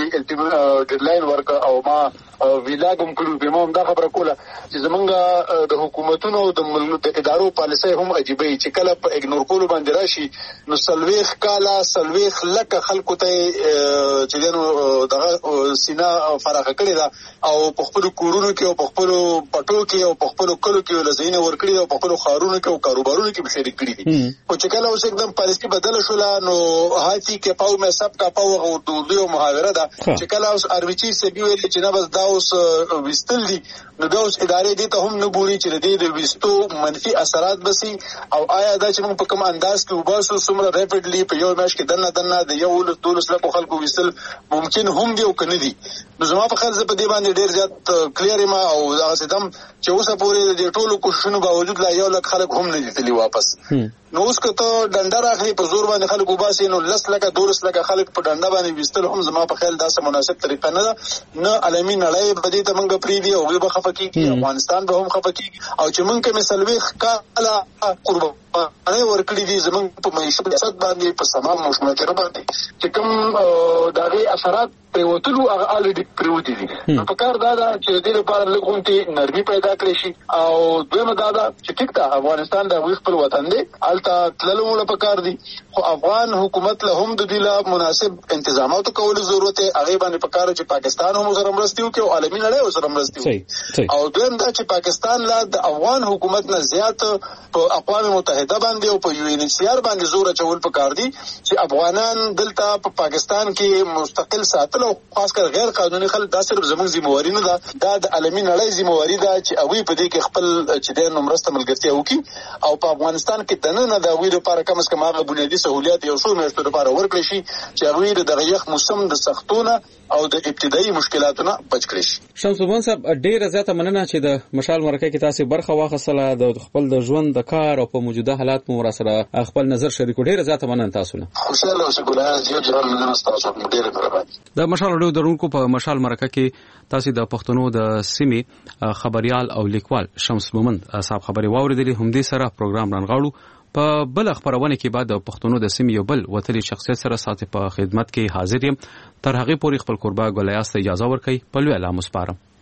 دا ډیډلاین ورک او ما ویلاګم کړو به مو دا خبره کوله چې زمونږ د حکومتونو د ادارو پالیسي هم عجیبه چې کله په اګنور کولو باندې راشي نو سلويخ کالا سلويخ لکه خلکو ته چې دغه سینا فراخ کړی دا او په خپل کورونو کې او په خپل پټو کې او په خپل کلو کې ولزینه ورکړي او په خپل خارونو کې او کاروبارونو کې شریک کړي دي او چې کله اوس एकदम پالیسي بدل شول نو هاتی کې پاو مې سب کا پاو او دوی محاوره ده چې کله اوس ارویچی سبي ویل چې نه بس دا اوس وستل دي نو دا اوس ادارې دي ته هم نه ګوري چې د وستو منفي اثرات بسي او آیا دا چې موږ په کوم انداز کې وباسو سمره ریپیډلی په یو میاشت کې دنه د یو ولس لکه خلکو وستل ممکن هم دی او کنه دي نو زما په خیال په دې باندې ډیر زیات کلیر ما او هغه ستم چې اوسه پورې د ټولو کوششونو باوجود لا یو لک خلک هم نه دي تللی واپس نو اوس که ته ډنډه راخلي په زور باندې خلک وباسي نو 10 لکه 12 لکه خلک په ډنډه باندې وستل هم زما په خیال دا سم مناسب طریقه نه ده نه عالمي نړۍ بدی ته موږ پری دی او به خفقي افغانستان به هم خفقي او چې موږ کوم سلوي کاله قرباني ورکړي دي زموږ په معیشت باندې په سمام مشمولیت باندې چې کوم دغه اثرات پریوتلو هغه الډی پریوتی دي په کار دا چې د دې لپاره لګونتي نرمي پیدا کړی شي او دویمه دا چې ټیک ته افغانستان د خپل وطن دی الته تللو په کار دي خو افغان حکومت له هم د دې مناسب انتظامات کول ضرورت هغه باندې په کار چې پاکستان هم سره مرستي وکړي او عالمي نړۍ سره مرستي وکړي او دویم دا چې پاکستان لا د افغان حکومت نه زیات په اقوام متحده باندې او په یو ان ایچ سی آر باندې زور چول په کار دي چې افغانان دلته په پاکستان کې مستقل ساتل او خاص کر غیر قانوني خلک دا صرف زموږ ذمہواری نه ده دا د عالمي نړۍ ذمہواری ده چې هغه په دې کې خپل چې د نمرسته ملګرتیا وکړي او په افغانستان کې دنه د هغه لپاره کم از کم هغه بنیادی سہولیات یو څو میاشتو لپاره ورکړي شي چې هغه د دغه یخ موسم د سختونه او د ابتدایي مشکلاتونو بچ کړي شي شمس الدین صاحب ډیره زیاته مننه چې د مشال مرکه کې تاسو برخه واخصله د خپل د ژوند د کار او په موجوده حالات مو سره خپل نظر شریکو ډیره زیاته مننه تاسو نه خوشاله اوسئ ګلای یو جوړ مننه تاسو ډیره مهرباني د مشال ډیو درونکو په مشال مرکه کې تاسو د پښتنو د سیمې خبريال او لیکوال شمس مومند صاحب خبري واوریدلې هم دې سره پروګرام رانغاړو په بل خبرونه کې بعد د پښتنو د سیمې یو بل وتلی شخصیت سره ساتي په خدمت کې حاضر یم تر هغه پورې خپل قربا ګلایاست اجازه ورکړي په لوی اعلان مسپارم